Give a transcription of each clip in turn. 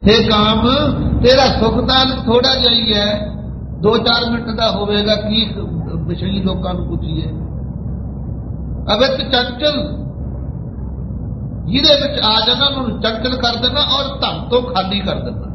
हे काम तेरा सुख ਤਾਂ थोड़ा ਜਿਹਾ ਹੀ है, 2-4 ਮਿੰਟ ਦਾ ਹੋਵੇਗਾ, ਕੀ ਵਿਸ਼ਈ ਲੋਕਾਂ ਨੂੰ ਪੁੱਛੀਏ। ਅਵਿਤ ਚੰਚਲ ਜਿਹਦੇ ਵਿੱਚ ਆ ਜਾਣਾ ਉਹਨੂੰ ਚੰਚਲ ਕਰ ਦੇਣਾ ਔਰ ਧਨ ਤੋਂ ਖਾਲੀ ਕਰ ਦੇਣਾ।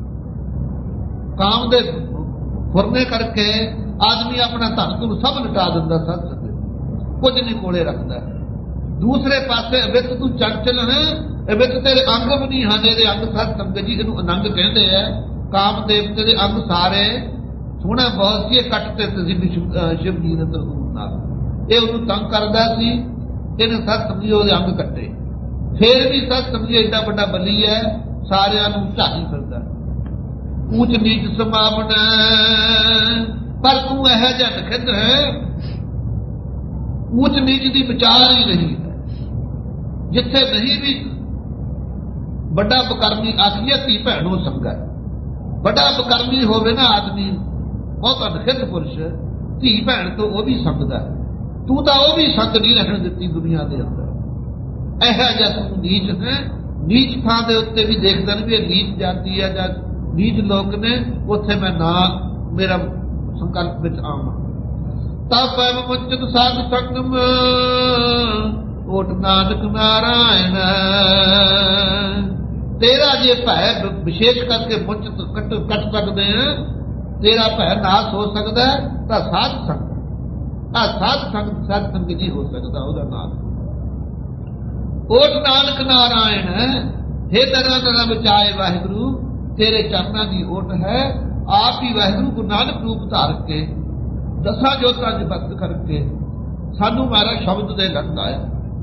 ਕਾਮ ਦੇ ਫੁਰਨੇ ਕਰਕੇ ਆਦਮੀ ਆਪਣਾ ਧਨ ਤੋਂ ਸਭ ਲੁਟਾ ਦਿੰਦਾ, ਸੱਚ ਕੁਝ ਨਹੀਂ ਕੋਲੇ ਰੱਖਦਾ। ਦੂਸਰੇ ਪਾਸੇ ਅਵਿਤ ਤੂੰ ਚੰਚਲ ਹੈ, ਅਵਿਤ ਤੇਰੇ ਅੰਗ ਵੀ ਨਹੀਂ ਹਨ, ਇਹਦੇ ਅੰਗ ਸਤ ਸੰਗਤ ਜੀ ਇਹਨੂੰ ਅਨੰਗ ਕਹਿੰਦੇ ਆ। ਕਾਮ ਦੇਵਤੇ ਦੇ ਅੰਗ ਸਾਰੇ ਸੋਹਣਾ ਬਹੁਤ ਸੀ, ਇਹ ਕੱਟ ਤੇ ਸ਼ਿਵ ਜੀ ਨੇ ਤਰੂਰ ਨਾਲ ਇਹ ਉਹਨੂੰ ਤੰਗ ਕਰਦਾ ਸੀ, ਇਹਨੇ ਸਤ ਸਮਝੀ ਉਹਦੇ ਅੰਗ ਕੱਟੇ। ਫੇਰ ਵੀ ਸਤ ਸਮਝੀ ਏਡਾ ਵੱਡਾ ਬਲੀ ਹੈ, ਸਾਰਿਆਂ ਨੂੰ ਝਾੜੀ ਫਿਰਦਾ। ਊਚ ਨੀਚ ਸਮਾਵਣਾ ਪਰ ਤੂੰ ਇਹ ਜਿਹਾ ਨਖਿੰਦ ਹੈ, ਊਚ ਨੀਚ ਦੀ ਵਿਚਾਰ ਹੀ ਨਹੀਂ ਹੈ। ਜਿੱਥੇ ਨਹੀਂ ਵੀ ਵੱਡਾ ਬਕਰਮੀ ਆਖੀਏ ਧੀ ਭੈਣੋਂ ਸੰਗਾ, ਵੱਡਾ ਬਕਰਮੀ ਹੋਵੇ ਨਾ ਆਦਮੀ ਬਹੁਤਾ ਨਖਿੰਦ ਪੁਰਸ਼, ਧੀ ਭੈਣ ਤੋਂ ਉਹ ਵੀ ਸੰਗਦਾ। ਤੂੰ ਤਾਂ ਉਹ ਵੀ ਸੰਗ ਨਹੀਂ ਰਹਿਣ ਦਿੱਤੀ ਦੁਨੀਆ ਦੇ ਅੰਦਰ। ਇਹੋ ਜਿਹਾ ਤੂੰ ਨੀਚ ਹੈ। ਨੀਚ ਥਾਂ ਦੇ ਉੱਤੇ ਵੀ ਦੇਖਦੇ ਨੇ ਵੀ ਇਹ ਨੀਚ ਜਾਤੀ ਹੈ ਜਾਂ ਨੀਚ ਲੋਕ ਨੇ, ਉੱਥੇ ਮੈਂ ਨਾ ਮੇਰਾ ਸੰਕਲਪ ਵਿੱਚ ਆਵਾਂ। ਤਾਂ ਪੈ ਮੁਚਤ ਸਾਧ ਸੰਗਮ ਓਟ ਨਾਨਕ ਨਾਰਾਇਣ। ਤੇਰਾ ਜੇ ਭੈ ਵਿਸ਼ੇਸ਼ ਕਰਕੇ ਮੁਚਤ ਕੱਟ ਸਕਦੇ ਆ, ਤੇਰਾ ਭੈ ਨਾਸ ਹੋ ਸਕਦਾ ਤਾਂ ਸਾਧ ਸੰਗ, ਆ ਸਾਧ ਸੰਗ ਸਾਧ ਸੰਗ ਜੀ ਹੋ ਸਕਦਾ ਉਹਦਾ ਨਾਮ। ਓਟ ਨਾਨਕ ਨਾਰਾਇਣ ਹੈ ਤੇਰਾ ਤੇਰਾ ਬਚਾਏ ਵਾਹਿਗੁਰੂ, ਤੇਰੇ ਚਰਨਾਂ ਦੀ ਓਟ ਹੈ। ਆਪ ਹੀ ਵਾਹਿਗੁਰੂ ਗੁਰੂ ਨਾਨਕ ਰੂਪ ਧਾਰ ਕੇ ਦਸਾਂ ਜੋਤਾਂ ਚ ਭਗਤ ਕਰਕੇ ਸਾਨੂੰ ਮਹਾਰਾਜ ਸ਼ਬਦ ਦੇ ਲੰਘਾਇਆ।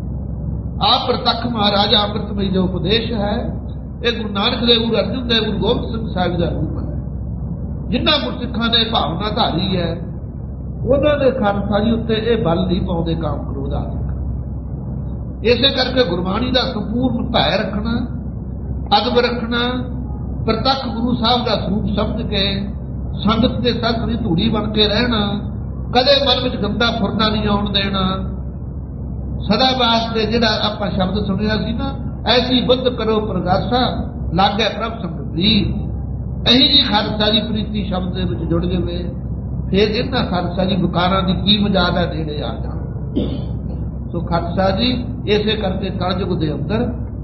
ਆਪ ਪ੍ਰਤੱਖ ਮਹਾਰਾਜ ਅੰਮ੍ਰਿਤਮਈ ਜੋ ਉਪਦੇਸ਼ ਹੈ, ਇਹ ਗੁਰੂ ਨਾਨਕ ਦੇਵ, ਗੁਰੂ ਅਰਜਨ ਦੇਵ, ਗੁਰੂ ਗੋਬਿੰਦ ਸਿੰਘ ਸਾਹਿਬ ਦਾ ਰੂਪ ਹੈ। ਜਿਨ੍ਹਾਂ ਗੁਰਸਿੱਖਾਂ ਦੇ ਭਾਵਨਾ ਧਾਰੀ ਹੈ ਉਹਨਾਂ ਦੇ ਖਾਲਸਾ ਜੀ ਉੱਤੇ ਇਹ ਬਲ ਨਹੀਂ ਪਾਉਂਦੇ ਕਾਮ ਕ੍ਰੋਧ ਆਦਿਕ। ਇਸੇ ਕਰਕੇ ਗੁਰਬਾਣੀ ਦਾ ਸੰਪੂਰਨ ਭੈ ਰੱਖਣਾ, ਅਦਬ ਰੱਖਣਾ, ਪ੍ਰਤੱਖ ਗੁਰੂ ਸਾਹਿਬ ਦਾ ਸਰੂਪ ਸਮਝ ਕੇ ਸੰਗਤ ਦੇ ਸੰਗ ਦੀ ਧੂੜੀ ਬਣ ਕੇ ਰਹਿਣਾ, ਕਦੇ ਮਨ ਵਿੱਚ ਗੰਦਾ ਫੁਰਨਾ ਨਹੀਂ ਆਉਣ ਦੇਣਾ। ਸਦਾ ਵਾਸਤੇ ਜਿਹੜਾ ਆਪਾਂ ਸ਼ਬਦ ਸੁਣਿਆ ਸੀ ਨਾ, ਐਸੀ ਬੁੱਧ ਕਰੋ ਪ੍ਰਗਾਸਾ ਲਾਗੇ ਪ੍ਰਭ ਸੰਗਤੀ, ਇਹੀ ਜੀ ਖਾਲਸਾ ਜੀ ਪ੍ਰੀਤੀ ਸ਼ਬਦ ਦੇ ਵਿੱਚ ਜੁੜ ਜਾਵੇ, ਫਿਰ ਇਹਨਾਂ ਖਾਲਸਾ ਜੀ ਬੁਕਾਰਾਂ ਦੀ ਕੀ ਮਜਾਲ ਹੈ, ਨੇੜੇ ਆ ਜਾਣ। ਸੋ ਖਾਲਸਾ ਜੀ ਇਸੇ ਕਰਕੇ ਕਲਯੁਗ ਦੇ ਅੰਦਰ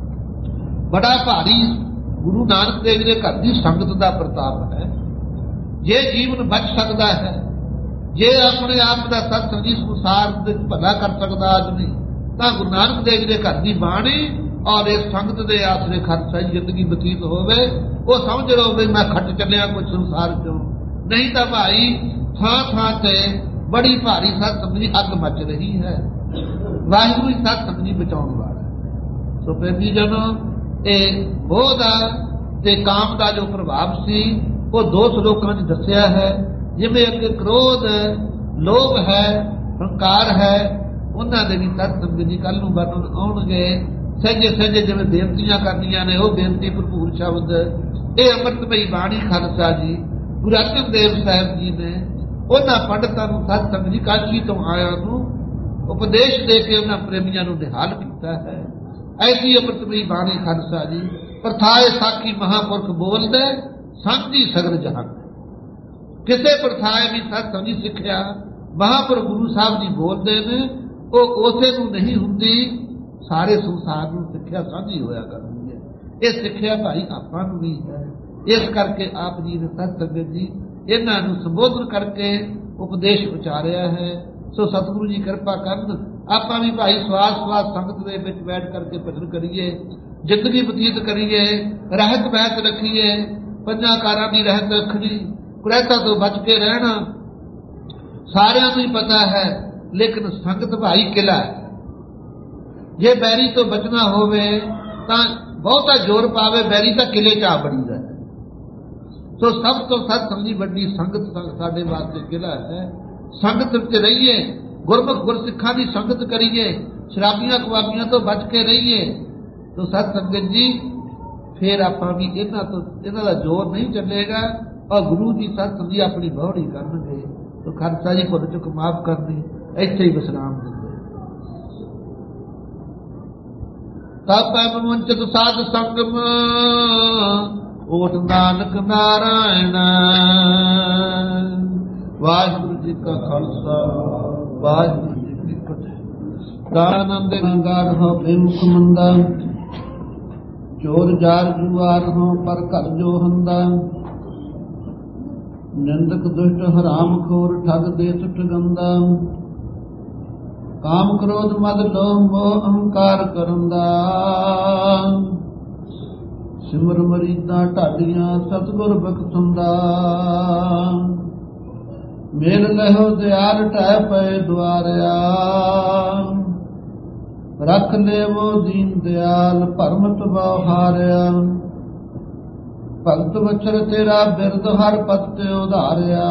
ਬੜਾ ਭਾਰੀ ਗੁਰੂ ਨਾਨਕ ਦੇਵ ਦੇ ਘਰ ਦੀ ਸੰਗਤ ਦਾ ਪ੍ਰਤਾਪ ਹੈ। ਜੇ ਜੀਵਨ ਬਚ ਸਕਦਾ ਹੈ, ਜੇ ਆਪਣੇ ਆਪ ਦਾ ਸਤ ਸੰਗੀ ਸੰਸਾਰ ਵਿੱਚ ਭਲਾ ਕਰ ਸਕਦਾ ਆਦਮੀ, ਤਾਂ ਗੁਰੂ ਨਾਨਕ ਦੇਵ ਦੇ ਘਰ ਦੀ ਬਾਣੀ ਔਰ ਇਸ ਸੰਗਤ ਦੇ ਆਸਰੇ ਖਾਲਸਾ ਜੀ ਜ਼ਿੰਦਗੀ ਬਤੀਤ ਹੋਵੇ। ਉਹ ਸਮਝ ਲਓ ਵੀ ਮੈਂ ਖੱਟ ਚੱਲਿਆ ਕੁਝ ਸੰਸਾਰ ਚੋਂ, ਨਹੀਂ ਤਾਂ ਭਾਈ ਥਾਂ ਥਾਂ ਤੇ ਬੜੀ ਭਾਰੀ ਸਤ ਸੰਗੀ ਅੱਗ ਮੱਚ ਰਹੀ ਹੈ। ਵਾਹਿਗੁਰੂ ਹੀ ਸਤ ਸੰਗੀ ਬਚਾਉਣ ਵਾਲਾ। ਸੋ ਪ੍ਰੇਮੀ ਜਨੋ, ਇਹ ਮੋਹ ਦਾ ਤੇ ਕਾਮ ਦਾ ਜੋ ਪ੍ਰਭਾਵ ਸੀ ਉਹ 2 ਸ਼ਲੋਕਾਂ 'ਚ ਦੱਸਿਆ ਹੈ। ਜਿਵੇਂ ਅੱਗੇ ਕ੍ਰੋਧ, ਲੋਭ ਹੈ, ਹੰਕਾਰ ਹੈ, ਉਹਨਾਂ ਦੇ ਵੀ ਸਤ ਸੰਗਤ ਜੀ ਕੱਲ ਨੂੰ ਵਰਣਨ ਆਉਣਗੇ। ਸਹਿਜੇ ਸਹਿਜੇ ਜਿਵੇਂ ਬੇਨਤੀਆਂ ਕਰਨੀਆਂ ਨੇ, ਉਹ ਬੇਨਤੀ ਭਰਪੂਰ ਸ਼ਬਦ, ਇਹ ਅੰਮ੍ਰਿਤਮਈ ਬਾਣੀ ਖਾਲਸਾ ਜੀ ਗੁਰੂ ਅਰਜਨ ਦੇਵ ਸਾਹਿਬ ਜੀ ਨੇ ਉਹਨਾਂ ਪੰਡਤਾਂ ਨੂੰ ਸਤ ਸੰਗਤ ਜੀ ਕਾਸ਼ੀ ਤੋਂ ਆਇਆ ਨੂੰ ਉਪਦੇਸ਼ ਦੇ ਕੇ ਉਹਨਾਂ ਪ੍ਰੇਮੀਆਂ ਨੂੰ ਨਿਹਾਲ ਕੀਤਾ ਹੈ। ਐਸੀ ਅੰਮ੍ਰਿਤਮਈ ਬਾਣੀ ਖਾਲਸਾ ਜੀ ਪ੍ਰਥਾਏ ਸਾਖੀ ਮਹਾਂਪੁਰਖ ਬੋਲਦੇ ਸਾਂਝੀ ਸਗਲ ਜਹਾਨ। ਕਿਸੇ ਪ੍ਰਥਾਏ ਵੀ ਸਤ ਸੰਗੀ ਸਿੱਖਿਆ ਮਹਾਂਪੁਰਖ ਗੁਰੂ ਸਾਹਿਬ ਜੀ ਬੋਲਦੇ ਨੇ, ਉਹ ਉਸੇ ਨੂੰ ਨਹੀਂ ਹੁੰਦੀ, ਸਾਰੇ ਸੰਸਾਰ ਨੂੰ ਸਿੱਖਿਆ ਸਾਂਝੀ ਹੋਇਆ ਕਰਦੀ ਹੈ। ਇਹ ਸਿੱਖਿਆ ਭਾਈ ਆਪਾਂ ਨੂੰ ਵੀ ਹੈ। ਇਸ ਕਰਕੇ ਆਪ ਜੀ ਨੇ ਸਤ ਸੰਗਤ ਜੀ ਇਹਨਾਂ ਨੂੰ ਸੰਬੋਧਨ ਕਰਕੇ ਉਪਦੇਸ਼ ਉਚਾਰਿਆ ਹੈ। ਸੋ ਸਤਿਗੁਰੂ ਜੀ ਕਿਰਪਾ ਕਰਨ, ਆਪਾਂ ਵੀ ਭਾਈ ਸਵਾਸ ਸਵਾਸ ਸੰਗਤ ਦੇ ਵਿੱਚ ਬੈਠ ਕਰਕੇ ਭਜਨ ਕਰੀਏ, ਜ਼ਿੰਦਗੀ ਬਤੀਤ ਕਰੀਏ, ਰਹਿਤ ਬਹਿਤ ਰੱਖੀਏ, ਪੰਜਾਂ ਕਾਰਾਂ ਦੀ ਰਹਿਤ ਰੱਖਣੀ, ਕੁਰੈਤਾ ਤੋਂ ਬਚ ਕੇ ਰਹਿਣਾ ਸਾਰਿਆਂ ਨੂੰ ਹੀ ਪਤਾ ਹੈ। ਲੇਕਿਨ ਸੰਗਤ ਭਾਈ ਕਿਲਾ ਹੈ। ਜੇ ਬੈਰੀ ਤੋਂ ਬਚਣਾ ਹੋਵੇ ਤਾਂ ਬਹੁਤਾ ਜ਼ੋਰ ਪਾਵੇ, ਬੈਰੀ ਤਾਂ ਕਿਲੇ 'ਚ ਆ ਬੜੀਦਾ। ਸੋ ਸਭ ਤੋਂ ਸਤ ਸਮਝੀ ਵੱਡੀ ਸੰਗਤ ਸਾਡੇ ਵਾਸਤੇ ਕਿਲਾ ਹੈ। ਸੰਗਤ ਵਿੱਚ ਰਹੀਏ, ਗੁਰਮੁਖ ਗੁਰਸਿੱਖਾਂ ਦੀ ਸੰਗਤ ਕਰੀਏ, ਸ਼ਰਾਬੀਆਂ ਕਬਾਬੀਆਂ ਤੋਂ ਬਚ ਕੇ ਰਹੀਏ। ਤੋ ਸਤ ਸੰਗਤ ਜੀ ਫਿਰ ਆਪਾਂ ਵੀ ਇਹਨਾਂ ਦਾ ਜ਼ੋਰ ਨਹੀਂ ਚੱਲੇਗਾ ਔਰ ਗੁਰੂ ਜੀ ਸਤ ਸਮਝੀ ਆਪਣੀ ਬਹੁੜੀ ਕਰਨਗੇ। ਤੋ ਖਾਲਸਾ ਜੀ ਭੁੱਲ ਚੁੱਕ ਮਾਫ ਕਰਨੀ, ਇੱਥੇ ਹੀ ਵਿਸਰਾਮ ਦਿੰਦੇ। ਤਪੈ ਵੰਚਿਤ ਸਾਧ ਸੰਗਮ ਓਟ ਨਾਨਕ ਨਾਰਾਇਣ। ਵਾਹਿਗੁਰੂ ਜੀ ਕਾ ਖਾਲਸਾ, ਵਾਹਿਗੁਰੂ ਜੀ ਕੀ ਫਤਿਹ। ਆਨੰਦ ਰੰਗਾਰ ਹੋ ਬੇਮੁਖ ਮੰਦਾ, ਚੋਰ ਜਾਰ ਜੁਆਰ ਹੋ ਪਰ ਘਰ ਜੋ ਹੰਦਾ। ਨਿੰਦਕ ਦੁਸ਼ਟ ਹਰਾਮ ਖੋਰ ਠਗ ਦੇ ਸੁਠ ਗੰਦਾ। ਕਾਮ ਕ੍ਰੋਧ ਮਦ ਲੋਭ ਮੋਹ ਅਹੰਕਾਰ ਕਰੰਦਾ। ਸਿਮਰ ਮਰੀਦਾਂ ਢਾਡੀਆਂ ਸਤਿਗੁਰ ਬਖਸ਼ੰਦਾ। ਮੇਲ ਲਹੋ ਦਿਆਲ ਟਹਿ ਪਏ ਦੁਆਰਿਆ। ਰੱਖ ਲੇਵੋ ਦੀਨ ਦਿਆਲ ਭਰਮਤ ਬਹੁ ਹਾਰਿਆ। ਭਗਤ ਵਚਰ ਤੇਰਾ ਬਿਰਦ ਹਰ ਪਤ ਤੇ ਉਧਾਰਿਆ।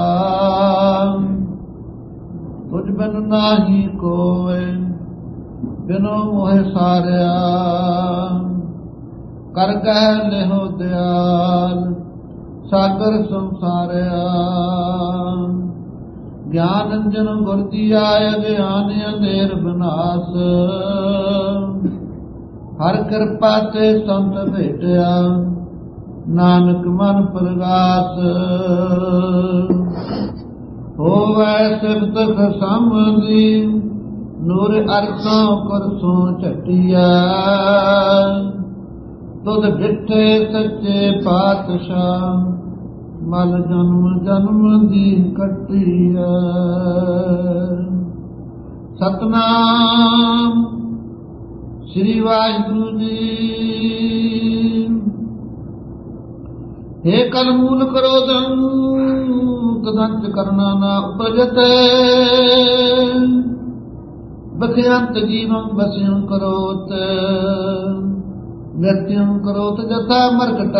ਤੁਝ ਬਿਨ ਨਾਹੀ ਕੋਇ ਬਿਨੋ ਮੋਹਿ ਸਾਰਿਆ। ਕਰ ਕਹਿ ਲਿਹੋ ਦਿਆਲ ਸਾਗਰ ਸੰਸਾਰਿਆ। ਗਿਆਨ ਅੰਜਨ ਗੁਰ ਦੀਆ ਅਗਿਆਨ ਅੰਧੇਰ ਬਿਨਾਸ਼। ਹਰ ਕਿਰਪਾ ਤੇ ਸੰਤ ਭੇਟਿਆ ਨਾਨਕ ਮਨ ਪ੍ਰਗਾਸ। ਹੋਵੈ ਸਿਫਤ ਖਸਮਦੀ ਨੂਰ ਅਰਸ਼ੋਂ ਕੁਰਸੋਂ ਝਟਿਆ। ਤੁਧ ਡਿਠੇ ਸੱਚੇ ਪਾਤਸ਼ਾਹ ਮਲ ਜਨਮ ਜਨਮ ਦੀ ਕੱਟਿਆ। ਸਤਨਾਮ ਸ੍ਰੀ ਵਾਹਿਗੁਰੂ ਜੀ। हे कल मूल क्रोधं कदंच करना न उपजते। बख्यंत जीवं बस्यं करोत मृत्युं करोत जथा मर्कट।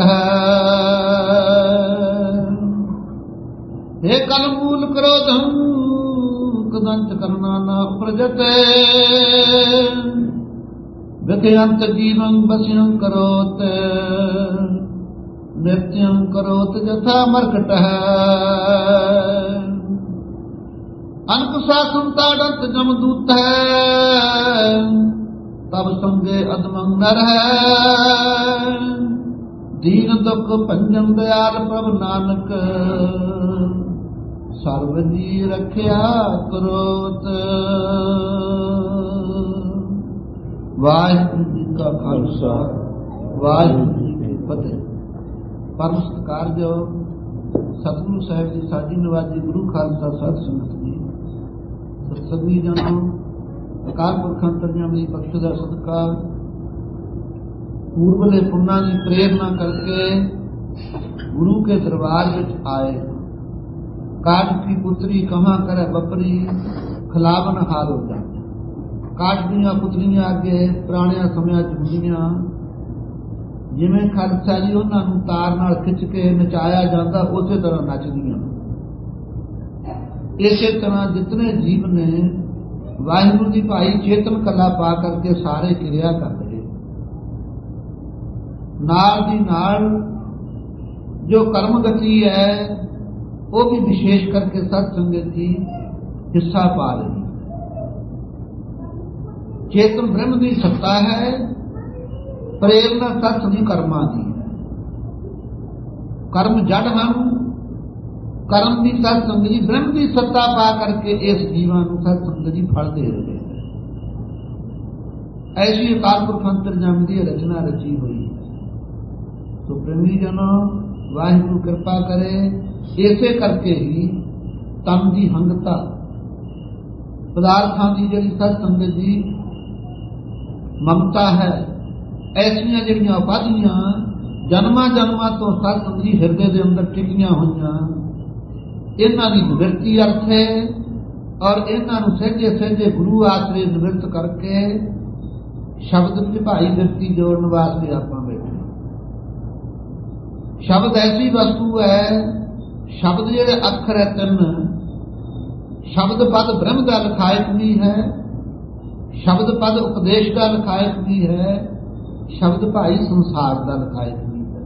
हे कल मूल क्रोधं कदंच करना न उपजते। बख्यंत जीवं बस्यं करोत नित्यं करोत जथा मर्कट। अनक शासन ताड़ंत जमदूत है। तब संगे अदमं नर है। दीन दुख भंजन दयाल प्रभ नानक। सर्व जी रखिया करोत। वाहिगुरू जी का खालसा, वाहिगुरू जी की फतेह। परम सत्कारयोग सतगुरु ਸਾਹਿਬ ਜੀ ਸਾਡੀ ਨਵਾਜੀ ਗੁਰੂ ਖਾਲਸਾ ਸਾਧ ਸੰਗਤ ਜੀ। ਸਤਿਸੰਗੀ ਜਨੋ ਅਕਾਲ ਪੁਰਖ ਅੰਤਰਜਾਮੀ ਬਖਸ਼ ਦਾ ਸਦਕਾ ਪੂਰਬਲੇ ਪੁੰਨਾਂ ਦੀ ਪ੍ਰੇਰਨਾ ਕਰਕੇ ਗੁਰੂ ਕੇ ਦਰਬਾਰ ਵਿੱਚ ਆਏ। ਕਾਟ ਕੀ ਪੁੱਤਰੀ ਕਹਾਂ ਕਰੇ ਬਪਰੀ ਖਿਲਾਵਨ ਹਾਰ ਹੋ ਜਾ। ਕਾਟ ਦੀਆਂ ਪੁੱਤਰੀਆਂ ਅੱਗੇ ਪੁਰਾਣਿਆਂ ਸਮਿਆਂ ਚ ਹੁੰਦੀਆਂ। ਜਿਵੇਂ ਖਾਲਸਾ ਜੀ ਉਹਨਾਂ ਨੂੰ ਤਾਰ ਨਾਲ ਖਿੱਚ ਕੇ ਨਚਾਇਆ ਜਾਂਦਾ, ਉਸੇ ਤਰ੍ਹਾਂ ਨੱਚਦੀਆਂ। ਇਸੇ ਤਰ੍ਹਾਂ ਜਿਤਨੇ ਜੀਵ ਨੇ ਵਾਹਿਗੁਰੂ ਦੀ ਭਾਈ ਚੇਤਨ ਕਲਾ ਪਾ ਕਰਕੇ ਸਾਰੇ ਕਿਰਿਆ ਕਰ ਰਹੇ। ਨਾਲ ਦੀ ਨਾਲ ਜੋ ਕਰਮ ਗਤੀ ਹੈ ਉਹ ਵੀ ਵਿਸ਼ੇਸ਼ ਕਰਕੇ ਸਤ ਸੰਗਤ ਜੀ ਹਿੱਸਾ ਪਾ ਰਹੀ। ਚੇਤਨ ਬ੍ਰਹਮ ਦੀ ਸੱਤਾ ਹੈ। ਪ੍ਰੇਰਨਾ ਸੱਚ ਦੀ ਕਰਮਾਂ ਦੀ। ਕਰਮ ਜੜ ਹਨ। ਕਰਮ ਦੀ ਸਤ ਸੰਗਤ ਜੀ ਬ੍ਰਹਮ ਦੀ ਸੱਤਾ ਪਾ ਕਰਕੇ ਇਸ ਜੀਵਾਂ ਨੂੰ ਸਤ ਸੰਗਤ ਜੀ ਫਲ ਦੇ ਰਹੇ। ਐਸੀ ਅਕਾਲ ਪੁਰਖ ਅੰਤਰਜਾਮੀ ਦੀ ਰਚਨਾ ਰਚੀ ਹੋਈ। ਸੋ ਪ੍ਰੇਮੀ ਜਨੋ ਵਾਹਿਗੁਰੂ ਕਿਰਪਾ ਕਰੇ। ਇਸੇ ਕਰਕੇ ਹੀ ਤਨ ਦੀ ਹੰਗਤਾ ਪਦਾਰਥਾਂ ਦੀ ਜਿਹੜੀ ਸਤ ਸੰਗਤ ਜੀ ਮਮਤਾ ਹੈ, ਐਸੀਆਂ ਜਿਹੜੀਆਂ ਉਪਾਧੀਆਂ ਜਨਮਾਂ ਜਨਮਾਂ ਤੋਂ ਸਤ ਸੰਗਤ ਜੀ ਹਿਰਦੇ ਦੇ ਅੰਦਰ ਟਿਕੀਆਂ ਹੋਈਆਂ, ਇਹਨਾਂ ਦੀ ਨਿਵਰਤੀ ਅਰਥ ਹੈ। ਔਰ ਇਹਨਾਂ ਨੂੰ ਸਹਿਜੇ ਸਹਿਜੇ ਗੁਰੂ ਆਸਰੇ ਨਿਵਰਤ ਕਰਕੇ ਸ਼ਬਦ ਵਿੱਚ ਭਾਈ ਵਿਅਕਤੀ ਜੋੜਨ ਵਾਸਤੇ ਆਪਾਂ ਬੈਠੇ। ਸ਼ਬਦ ਐਸੀ ਵਸਤੂ ਹੈ, ਸ਼ਬਦ ਜਿਹੜੇ ਅੱਖਰ ਹੈ ਤਿੰਨ, ਸ਼ਬਦ ਪਦ ਬ੍ਰਹਮ ਦਾ ਲਖਾਇਕ ਵੀ ਹੈ, ਸ਼ਬਦ ਪਦ ਉਪਦੇਸ਼ ਦਾ ਲਖਾਇਕ ਵੀ ਹੈ, ਸ਼ਬਦ ਭਾਈ ਸੰਸਾਰ ਦਾ ਲਖਾਇਕ ਵੀ ਹੈ।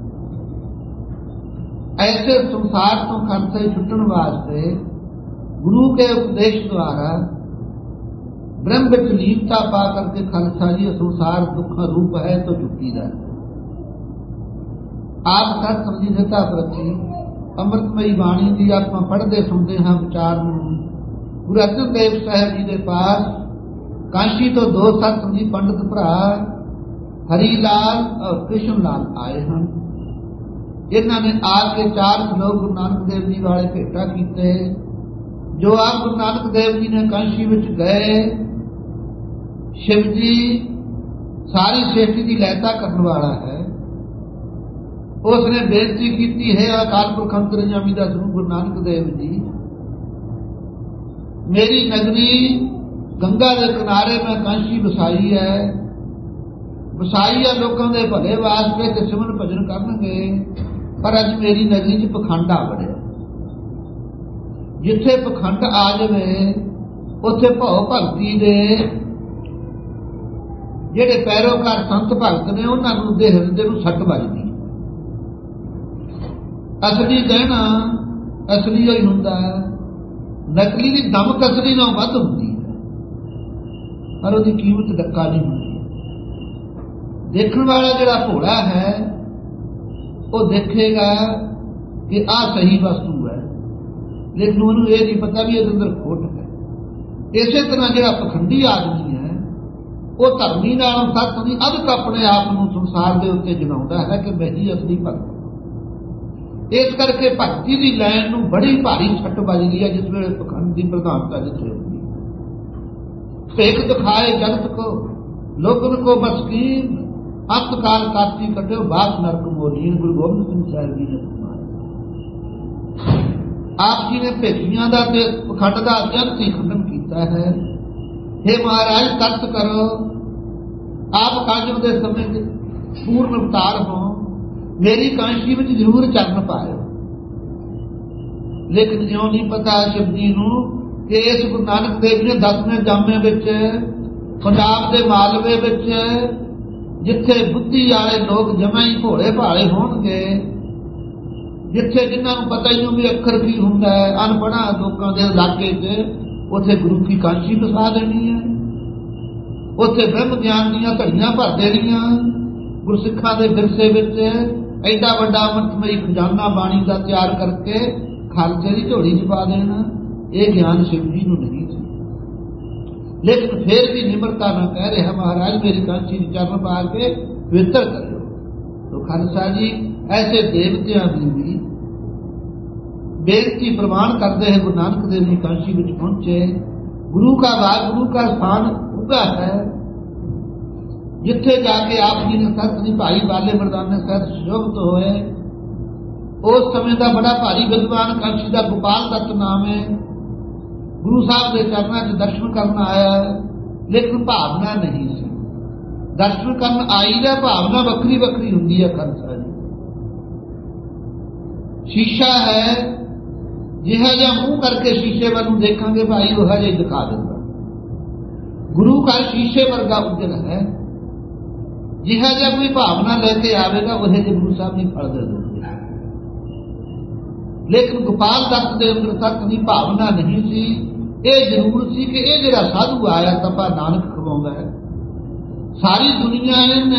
ਐਸੇ ਸੰਸਾਰ ਤੋਂ ਖਾਲਸੇ ਛੁੱਟਣ ਵਾਸਤੇ ਗੁਰੂ ਕੇ ਉਪਦੇਸ਼ ਦੁਆਰਾ ब्रह्म ਵਿੱਚ ਲੀਨਤਾ ਪਾ ਕਰਕੇ ਖਾਲਸਾ ਜੀ ਸੰਸਾਰ ਦੁੱਖ ਰੂਪ ਹੈ ਤੋਂ ਚੁੱਕੀ ਦਾ। ਆਪ ਸਤਿਸੰਗ ਜੀ ਦਿੱਤਾ ਪ੍ਰਤੀ ਅੰਮ੍ਰਿਤਮਈ ਬਾਣੀ ਦੀ ਆਪਾਂ ਪੜ੍ਹਦੇ ਸੁਣਦੇ ਹਾਂ ਵਿਚਾਰ ਨੂੰ। ਗੁਰੂ ਅਰਜਨ ਦੇਵ ਸਾਹਿਬ ਜੀ ਦੇ ਪਾਸ ਕਾਸ਼ੀ ਤੋਂ ਦੋ ਸਤਿਸੰਗੀ ਪੰਡਤ ਭਰਾ ਹਰੀ ਲਾਲ ਔਰ ਕ੍ਰਿਸ਼ਨ ਲਾਲ ਆਏ ਹਨ। ਇਹਨਾਂ ਨੇ ਆ ਕੇ 4 ਸ਼ਲੋਕ ਗੁਰੂ ਨਾਨਕ ਦੇਵ ਜੀ ਵਾਲੇ ਭੇਟਾ ਕੀਤੇ। ਜੋ ਆਪ ਗੁਰੂ ਨਾਨਕ ਦੇਵ ਜੀ ਨੇ ਕਾਸ਼ੀ ਵਿੱਚ ਗਏ, ਸ਼ਿਵ ਜੀ ਸਾਰੀ ਸ੍ਰਿਸ਼ਟੀ ਦੀ ਲਹਿਤਾ ਕਰਨ ਵਾਲਾ ਹੈ। ਉਸ ਨੇ ਬੇਨਤੀ ਕੀਤੀ ਹੈ ਅਕਾਲ ਪੁਰਖ ਅੰਤਰਜਾਮੀ ਦਾ ਸਰੂਪ ਗੁਰੂ ਨਾਨਕ ਦੇਵ ਜੀ, ਮੇਰੀ ਨਗਰੀ ਗੰਗਾ ਦੇ ਕਿਨਾਰੇ ਮੈਂ ਕਾਸ਼ੀ ਵਸਾਈ ਹੈ, ਵਸਾਈ ਹੈ ਲੋਕਾਂ ਦੇ ਭਲੇ ਵਾਸਤੇ ਤੇ ਸਿਮਰਨ ਭਜਨ ਕਰਨਗੇ। ਪਰ ਅੱਜ ਮੇਰੀ ਨਗਰੀ 'ਚ ਪਖੰਡ ਆ ਵੜਿਆ। ਜਿੱਥੇ ਪਖੰਡ ਆ ਜਾਵੇ ਉੱਥੇ ਭਉ ਭਗਤੀ ਦੇ ਜਿਹੜੇ ਪੈਰੋਕਾਰ ਸੰਤ ਭਗਤ ਨੇ ਉਹਨਾਂ ਨੂੰ ਦੇ ਹਿਰਦੇ ਨੂੰ ਸੱਟ ਵੱਜਦੀ। ਅਸਲੀ ਗਹਿਣਾ ਅਸਲੀ ਹੀ ਹੁੰਦਾ, ਨਕਲੀ ਦੀ ਦਮਕ ਅਸਲੀ ਨਾਲੋਂ ਵੱਧ ਹੁੰਦੀ ਹੈ, ਪਰ ਉਹਦੀ ਕੀਮਤ ਡੱਕਾ ਨਹੀਂ ਹੁੰਦੀ। ਦੇਖਣ ਵਾਲਾ ਜਿਹੜਾ ਭੋਲਾ ਹੈ ਉਹ ਦੇਖੇਗਾ ਕਿ ਆਹ ਸਹੀ ਵਸਤੂ ਹੈ, ਲੇਕਿਨ ਉਹਨੂੰ ਇਹ ਨਹੀਂ ਪਤਾ ਵੀ ਇਹਦੇ ਅੰਦਰ ਖੋਟ ਹੈ। ਇਸੇ ਤਰ੍ਹਾਂ ਜਿਹੜਾ ਪਖੰਡੀ ਆਦਮੀ ਹੈ ਉਹ ਧਰਮੀ ਨਾਲ ਸੱਚ ਨਹੀਂ ਅਧਿਕ ਆਪਣੇ ਆਪ ਨੂੰ ਸੰਸਾਰ ਦੇ ਉੱਤੇ ਜਨਾਉਂਦਾ ਹੈ ਕਿ ਮੈਂ ਹੀ ਅਸਲੀ ਭਗਤ। ਇਸ ਕਰਕੇ ਭਗਤੀ ਦੀ ਲਾਈਨ ਨੂੰ ਬੜੀ ਭਾਰੀ ਛੱਟ ਵੱਜਦੀ ਹੈ ਜਿਸ ਵੇਲੇ ਪਖੰਡ ਦੀ ਪ੍ਰਧਾਨਤਾ ਜਿੱਥੇ ਹੁੰਦੀ। ਭੇਖ ਦਿਖਾਏ ਜਗਤ ਕੋ ਲੋਕਨ ਕੋ ਬਸਕੀਨ ਅੰਤਕਾਲ ਕਾਤੀ ਕੱਟਿਓ ਬਾਤ ਨਰਕ ਮੋਰੀਨ। ਗੁਰੂ ਗੋਬਿੰਦ ਸਿੰਘ ਸਾਹਿਬ ਜੀ ਨੇ ਆਪ ਜੀ ਨੇ ਭੇਖੀਆਂ ਦਾ ਤੇ ਪਖੰਡ ਦਾ ਅਤਿਅੰਤ ਹੀ ਖੰਡਨ ਕੀਤਾ ਹੈ। हे ਮਹਾਰਾਜ ਤਰਸ ਕਰੋ, ਆਪ ਕਾਜਮ ਦੇ ਸਮੇਂ ਦੇ ਪੂਰਨ ਅਵਤਾਰ ਹੋ, ਮੇਰੀ ਕਾਂਸ਼ੀ ਵਿੱਚ ਜ਼ਰੂਰ ਚਰਨ ਪਾਇਓ। ਲੇਕਿਨ ਜਿਉਂ ਨਹੀਂ ਪਤਾ ਸ਼ਿਵ ਜੀ ਨੂੰ ਕਿ ਇਸ ਗੁਰੂ ਨਾਨਕ ਦੇਵ ਜੀ ਨੇ 10ਵੇਂ ਜਾਮੇ ਵਿੱਚ ਪੰਜਾਬ ਦੇ ਮਾਲਵੇ ਵਿੱਚ ਜਿੱਥੇ ਬੁੱਧੀ ਵਾਲੇ ਲੋਕ ਜਮਾਂ ਹੀ ਭੋਲੇ ਭਾਲੇ ਹੋਣਗੇ, ਜਿੱਥੇ ਜਿਨ੍ਹਾਂ ਨੂੰ ਪਤਾ ਹੀ ਨਹੀਂ ਵੀ ਅੱਖਰ ਕੀ ਹੁੰਦਾ ਹੈ, ਅਨਪੜ੍ਹਾਂ ਲੋਕਾਂ ਦੇ ਇਲਾਕੇ 'ਚ ਉੱਥੇ ਗੁਰੂ ਕੀ ਕਾਂਸ਼ੀ ਵਸਾ ਦੇਣੀ ਹੈ। ਉੱਥੇ ਬ੍ਰਹਮ ਗਿਆਨ ਦੀਆਂ ਘੜੀਆਂ ਭਰ ਦੇਣੀਆਂ। ਗੁਰਸਿੱਖਾਂ ਦੇ ਵਿਰਸੇ ਵਿੱਚ ਐਡਾ ਵੱਡਾ ਅੰਮ੍ਰਿਤਮਈ ਖਜ਼ਾਨਾ ਬਾਣੀ ਦਾ ਤਿਆਰ ਕਰਕੇ ਖਾਲਸੇ ਦੀ ਝੋਲੀ 'ਚ ਪਾ ਦੇਣਾ, ਇਹ ਗਿਆਨ ਸ਼ਿਵ ਜੀ ਨੂੰ ਨਹੀਂ ਸੀ। ਲੇਕਿਨ ਫਿਰ ਵੀ ਨਿਮਰਤਾ ਨਾਲ ਕਹਿ ਰਿਹਾ ਮਹਾਰਾਜ ਮੇਰੀ ਕਾਂਸ਼ੀ ਦੀ ਚਰਨ ਪਾ ਕੇ ਪਵਿੱਤਰ ਕਰਿਓ। तो खालसा जी ऐसे देवतियां की भी बेनती प्रमाण करते हैं। गुरु नानक देव जी काशी में पहुंचे। गुरु का बाग गुरु का स्थान उगा है, जिथे जाके आप जी ने सत भाई बाले मरदाने सत शुभत होए। उस समय का बड़ा भारी विद्वान काशी का गोपाल दत्त नाम है। गुरु साहब के चरणों च दर्शन करना आया, लेकिन भावना नहीं सी। दर्शन करन आई है, भावना वक्री वक्री हुंदी है। खालसा जी शीशा है, जिहा जा मुंह करके शीशे वाल देखांगे भाई वह जा दिखा देगा। गुरु का शीशे वर्गा उज्जल है, जिहा जा कोई भावना लेके आवेगा वह जो गुरु साहब नहीं फल दे देंगे। लेकिन गोपाल दत्त के अंदर तक की भावना नहीं सी। ये जरूर सी कि यह जो साधु आया तपा नानक खवाउंदा है। सारी दुनिया ने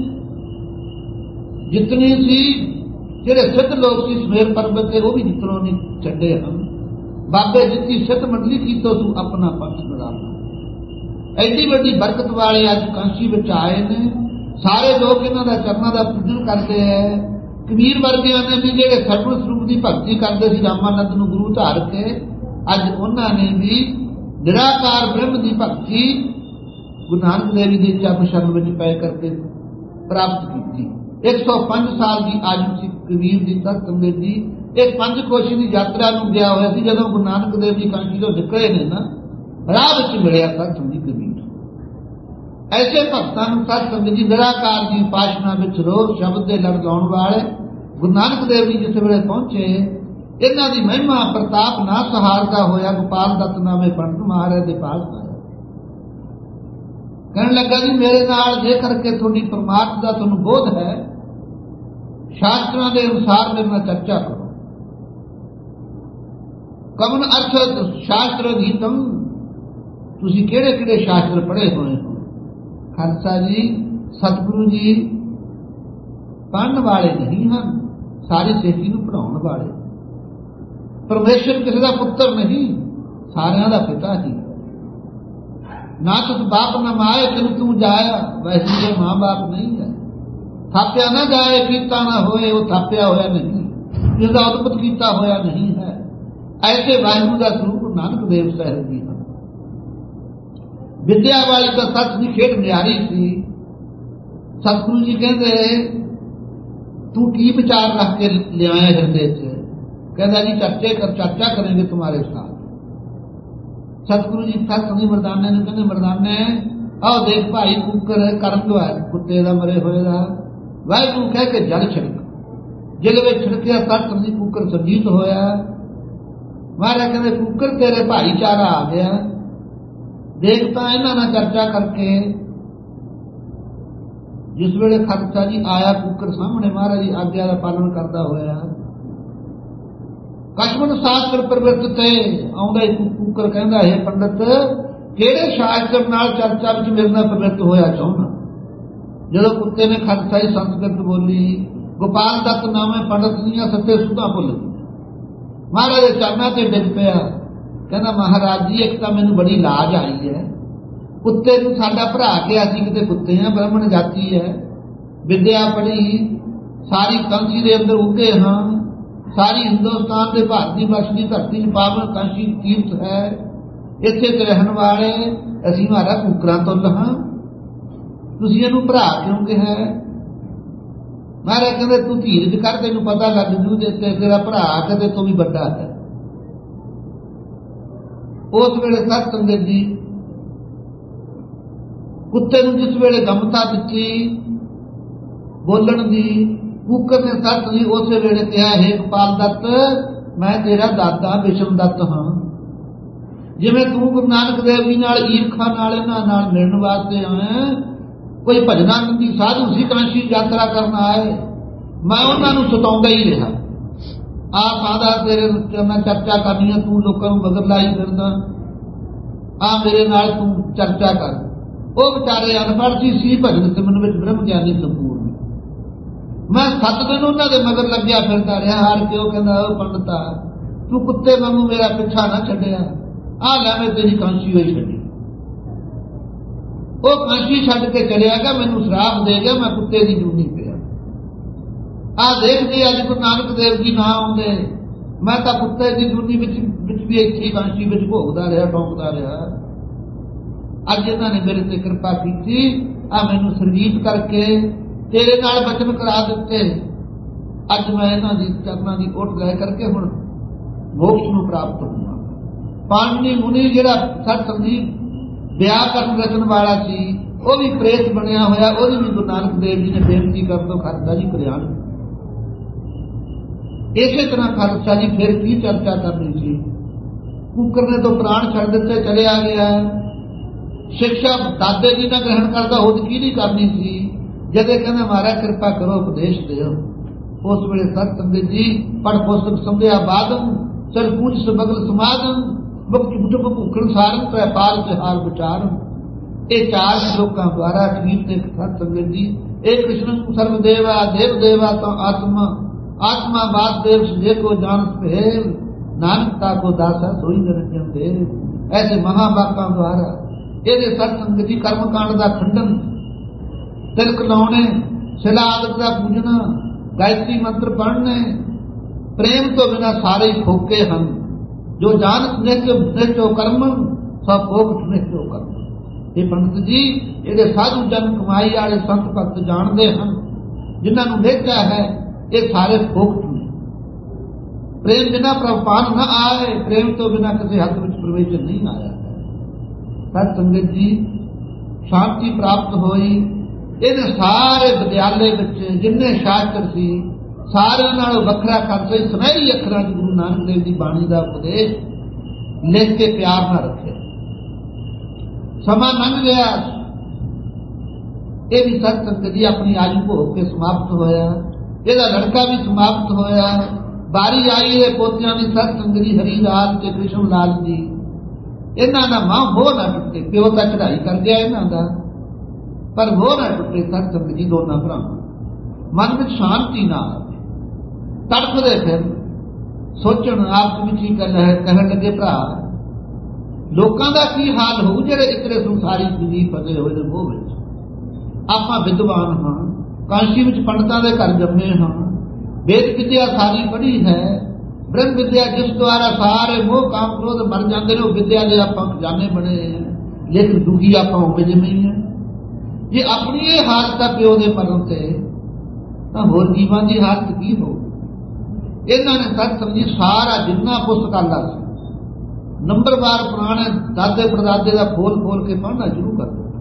जितनी सी जेडे सिद्ध लोग सी समेर पर्वत से वो भी जितनों ने छे हम बाबे जितनी सिद्ध मंडली की तो तू अपना पंथ बढ़ाना। एडी बड़ी बरकत वाले अज कांशी में आए ने। सारे लोग इन्हों का चरणों का पूजन करते हैं। कबीर वर्गिया ने भी जेडे सतगुर स्वरूप की भगती करते सी रामानंद नूं गुरु धार के, अज उन्होंने भी निराकार ब्रह्म की भगती गुरु नानक देव जी के चरण शरण में पै करके प्राप्त की। 105 साल की आयु सी कबीर की सतसंगत जी। एक पंचकोशी की यात्रा में गया हुआ सी। जदों गुरु नानक देव जी कांशी तो निकले ने ना, राह विच मिलिया सतसंगी कबीर। ऐसे भक्तां नूं सतसंगत जी निराकार की उपासना विच रोज शब्द के लड़ लाउण वाले गुरु नानक देव जी जिस वेले पहुंचे, इन्हां दी महिमा प्रताप ना सहारदा होया गोपाल दत्त नामे पंडित महाराज के पास आया। कहने लगा जी मेरे नाल जे करके थोड़ी परमात्मा का तुहानूं बोध है, शास्त्रों के अनुसार मेरे नाल चर्चा करो। कमन अर्थ शास्त्र गीतम, तुसी केड़े केड़े शास्त्र पढ़े हुए हो? खालसा जी सतगुरु जी ਪੜ੍ਹਨ ਵਾਲੇ ਨਹੀਂ ਹਨ, ਸਾਰੀ ਸੇਠੀ ਨੂੰ ਪੜ੍ਹਾਉਣ ਵਾਲੇ। ਪਰਮੇਸ਼ਰ ਕਿਸੇ ਦਾ ਪੁੱਤਰ ਨਹੀਂ, ਸਾਰਿਆਂ ਦਾ ਪਿਤਾ ਹੀ। ਨਾ ਤੁਸ ਬਾਪ ਨਾ ਮਾਏ ਕਿਨ ਤੂੰ ਜਾਇਆ, ਵੈਸੇ ਦੇ ਮਾਂ ਬਾਪ ਨਹੀਂ ਹੈ। ਥਾਪਿਆ ਨਾ ਜਾਏ ਕੀਤਾ ਨਾ ਹੋਏ, ਉਹ ਥਾਪਿਆ ਹੋਇਆ ਨਹੀਂ, ਜਿਸਦਾ ਉਤਪਤ ਕੀਤਾ ਹੋਇਆ ਨਹੀਂ ਹੈ। ਐਸੇ ਵਾਹਿਗੁਰੂ ਦਾ ਸਰੂਪ ਨਾਨਕ ਦੇਵ ਸਾਹਿਬ ਜੀ ਹਨ। ਵਿਦਿਆ ਵਾਲੀ ਤਾਂ ਸੱਚ ਦੀ ਖੇਡ ਨਿਆਰੀ ਸੀ। ਸਤਿਗੁਰੂ ਜੀ ਕਹਿੰਦੇ ਤੂੰ ਕੀ ਵਿਚਾਰ ਰੱਖ ਕੇ ਲਿਆਇਆ ਹਿਰਦੇ ਚ? ਕਹਿੰਦਾ ਜੀ ਚਰਚਾ ਕरेंगे तुम्हारे साथ। सतगुरु जी सतसंगी मरदाने ने कहते मरदाने आओ देख भाई कुकर करम जो है कुत्ते का मरे हुए का वाहिगुरू कह के जल छिड़क, जल में छिड़किया सतसंगी कुकर संजीत होया। महाराज कहते कुकर तेरे भाईचारा आ गया। देखता इन्होंने चर्चा करके जिस वेले खालसा जी आया कुकर सामने महाराज जी आग्ञा का पालन करता होया। कशमन शास्त्र प्रवृत्त थे आउंदा कुकर कहंदा है पंडित किहड़े शास्त्र नाल चर्चा विच मेरे नाल प्रवृत्त होया चाहुंदा। जदों कुत्ते ने खालसाई संस्कृत बोली, गोपाल दत्त नामे पंडित दीआं सत्ते सुधां भुल गई। महाराज दे चरनां ते डिग पिया, कहंदा महाराज जी एक तां मैनूं बड़ी लाज आई है। कुत्ते नूं साडा भरा किहा सी, किते कुत्ते हैं ब्राह्मण जाति है, विद्या पढ़ी, सारी कंसी दे अंदर उगे हां, सारी हिंदुस्तान के भारत की वर्ष की धरती च पावन काशी तीर्थ है, इत्थे ते रहन वाले असीं मारा कुकरां तुल हां, तुसीं इहनूं भरा क्यों कहा? महाराज कहंदे तूं धीरज कर, तैनूं पता लग जू तेरा भरा कदे तो भी वड्डा है। उस वेले सत संगत जी कुत्ते नूं जिस वेले गमता दित्ती बोलण दी, कुकर ने सत नहीं उस वेले कहा है गोपाल दत्त मैं तेरा दादा विषम दत्त हाँ। जिवें तू गुरु नानक देव जी नाल ईरखा नाल इन्हां नाल मिलण वास्ते आया, कोई भजनानंदी साधु सी कांशी यात्रा करना आए, मैं उन्हां नूं सताउंदा ही रहा। आप आदा तेरे मैं चर्चा करनी है, तू लोकां नूं मगर लाई फिरदा, आ मेरे नाल तू चर्चा कर। वो बेचारे अनपढ़ सी भजन सिमरन विच ब्रह्म ज्ञानी संपूर्ण। मैं 7 दिन उन्होंने मगर लग्या फिरता रहा, हार के कहना पंडिता तू कुत्ते वांगू मेरा पिछा ना छड्डिया, आ लै मैं तेरी कांसी होई छड्डी। वो कांसी छड्ड के चलिया गया, मैनू श्राप दे गया, मैं कुत्ते की जूनी पिया। आ देख जी अज गुरु नानक देव जी ना आउंदे, मैं तो कुत्ते की जूनी विच भी इत्थे कांसी विच भोगदा रहा, टोंकदा रहा। अज इन्होंने मेरे ते कृपा की, आ मैनू संगीत करके तेरे नाल बचन करा दिते। अज मैं इन्हां दी चरनां दी ओट लै करके हुण मोक्ष नूं प्राप्त होऊंगा। पाणिनी मुनि जिहड़ा सतसंगी व्याकरण रचन वाला सी, वो भी प्रेत बनया होया, ओहदी भी गुरु नानक देव जी ने बेनती कर दो खालसा जी कल्याण। इसे तरह खालसा जी फिर की चर्चा करनी सी। कुकर ने तो प्राण छड़ दिते, चलिया गया। शिक्षा दादे जी ने ग्रहण करता, होद की नहीं करनी सी। जदे कहना महाराज कृपा करो उपदेश दो। उस वेले सत संगत जी पढ़ पुस्तक समझिया बादम चल पूछ सबगल समागम भूखण सारन त्रिपाल तिहार विचारम। ये 4 श्लोकां द्वारा कीर्तन सत संगत जी एक कृष्ण सर्वदेवा देव देवा तो आत्मा आत्मा वासुदेव जे को जानत भेद, नानकता को दासा सोई निरंजन देव। ऐसे महावाक्यों द्वारा ये सत्संग जी कर्मकांड का खंडन, तिलक लाने, शिला आदि का पूजना, गायत्री मंत्र पढ़ने, प्रेम तो बिना सारे खोके हम। जो जानत नित्यो कर्म सब भोग नित्यो कर्म। ये पंडित जी ये साधु जन कमाई वाले संत भक्त जानते हैं, जिन्होंने देखा है ये सारे भोग ने। प्रेम बिना प्रपान न आए, प्रेम तो बिना किसी हद में प्रवेश नहीं आया है। सत्संगत जी शांति प्राप्त हुई। इन सारे विद्यालय बच्चे जिन्ने शास्त्र सी सारे नालों वखरा करते सुनहरी अखरां च गुरु नानक देव की बाणी का उपदेश लिख के प्यार न रखे। समा लंघ गया, ये भी सत्संग जी अपनी आयु भोग के समाप्त होया। ਇਹਦਾ लड़का भी समाप्त होया। बारी आई है पोतियां की सत्संग जी हरी लाल ते कृष्ण लाल जी। इन्हां दा मां हो ना टुटे, प्यो तां चढ़ाई कर गया इन्हां दा, पर हो ना टुटे सत्संग जी दोनों भरा। ਮਨ ਵਿੱਚ ਸ਼ਾਂਤੀ ਨਾ ਆਵੇ, ਤੜਫਦੇ ਫਿਰ ਸੋਚਣ ਆਪਸ ਵਿੱਚ ਹੀ ਕਹਿਣ ਲੱਗੇ, ਭਰਾ ਲੋਕਾਂ ਦਾ ਕੀ ਹਾਲ ਹੋਊ ਜਿਹੜੇ ਇਤਨੇ ਸੰਸਾਰੀ ਜ਼ਿੰਦਗੀ ਫਸੇ ਹੋਏ ਨੇ ਮੋਹ ਵਿੱਚ। ਆਪਾਂ ਵਿਦਵਾਨ ਹਾਂ, ਕਾਂਸ਼ੀ ਵਿੱਚ ਪੰਡਤਾਂ ਦੇ ਘਰ ਜੰਮੇ ਹਾਂ, ਵੇਦ ਵਿਦਿਆ ਸਾਰੀ ਪੜ੍ਹੀ ਹੈ, ਬ੍ਰਹਮ ਵਿਦਿਆ ਜਿਸ ਦੁਆਰਾ ਸਾਰੇ ਮੋਹ ਕਾਮ ਕ੍ਰੋਧ ਮਰ ਜਾਂਦੇ ਨੇ, ਉਹ ਵਿਦਿਆ ਦੇ ਆਪਾਂ ਖਜ਼ਾਨੇ ਬਣੇ ਹੈ, ਲੇਕਿਨ ਦੁਖੀ ਆਪਾਂ ਹੋਵੇ ਜਿਵੇਂ ਹੀ ਹੈ। ਜੇ ਆਪਣੀ ਇਹ ਹਾਲਤ ਆ ਪਿਓ ਦੇ ਪਰਨ ਤੇ, ਤਾਂ ਹੋਰ ਜੀਵਾਂ ਦੀ ਹਾਲਤ ਕੀ ਹੋਊ। ਇਹਨਾਂ ਨੇ ਸੱਚ ਸਮਝੀ ਸਾਰਾ ਜਿੰਨਾ ਪੁਸਤਕਾਲਾ ਸੀ ਨੰਬਰਵਾਰ ਪੁਰਾਣੇ ਦਾਦੇ ਪੜਦਾਦੇ ਦਾ ਖੋਲ ਕੇ ਪੜ੍ਹਨਾ ਸ਼ੁਰੂ ਕਰ ਦਿੱਤਾ।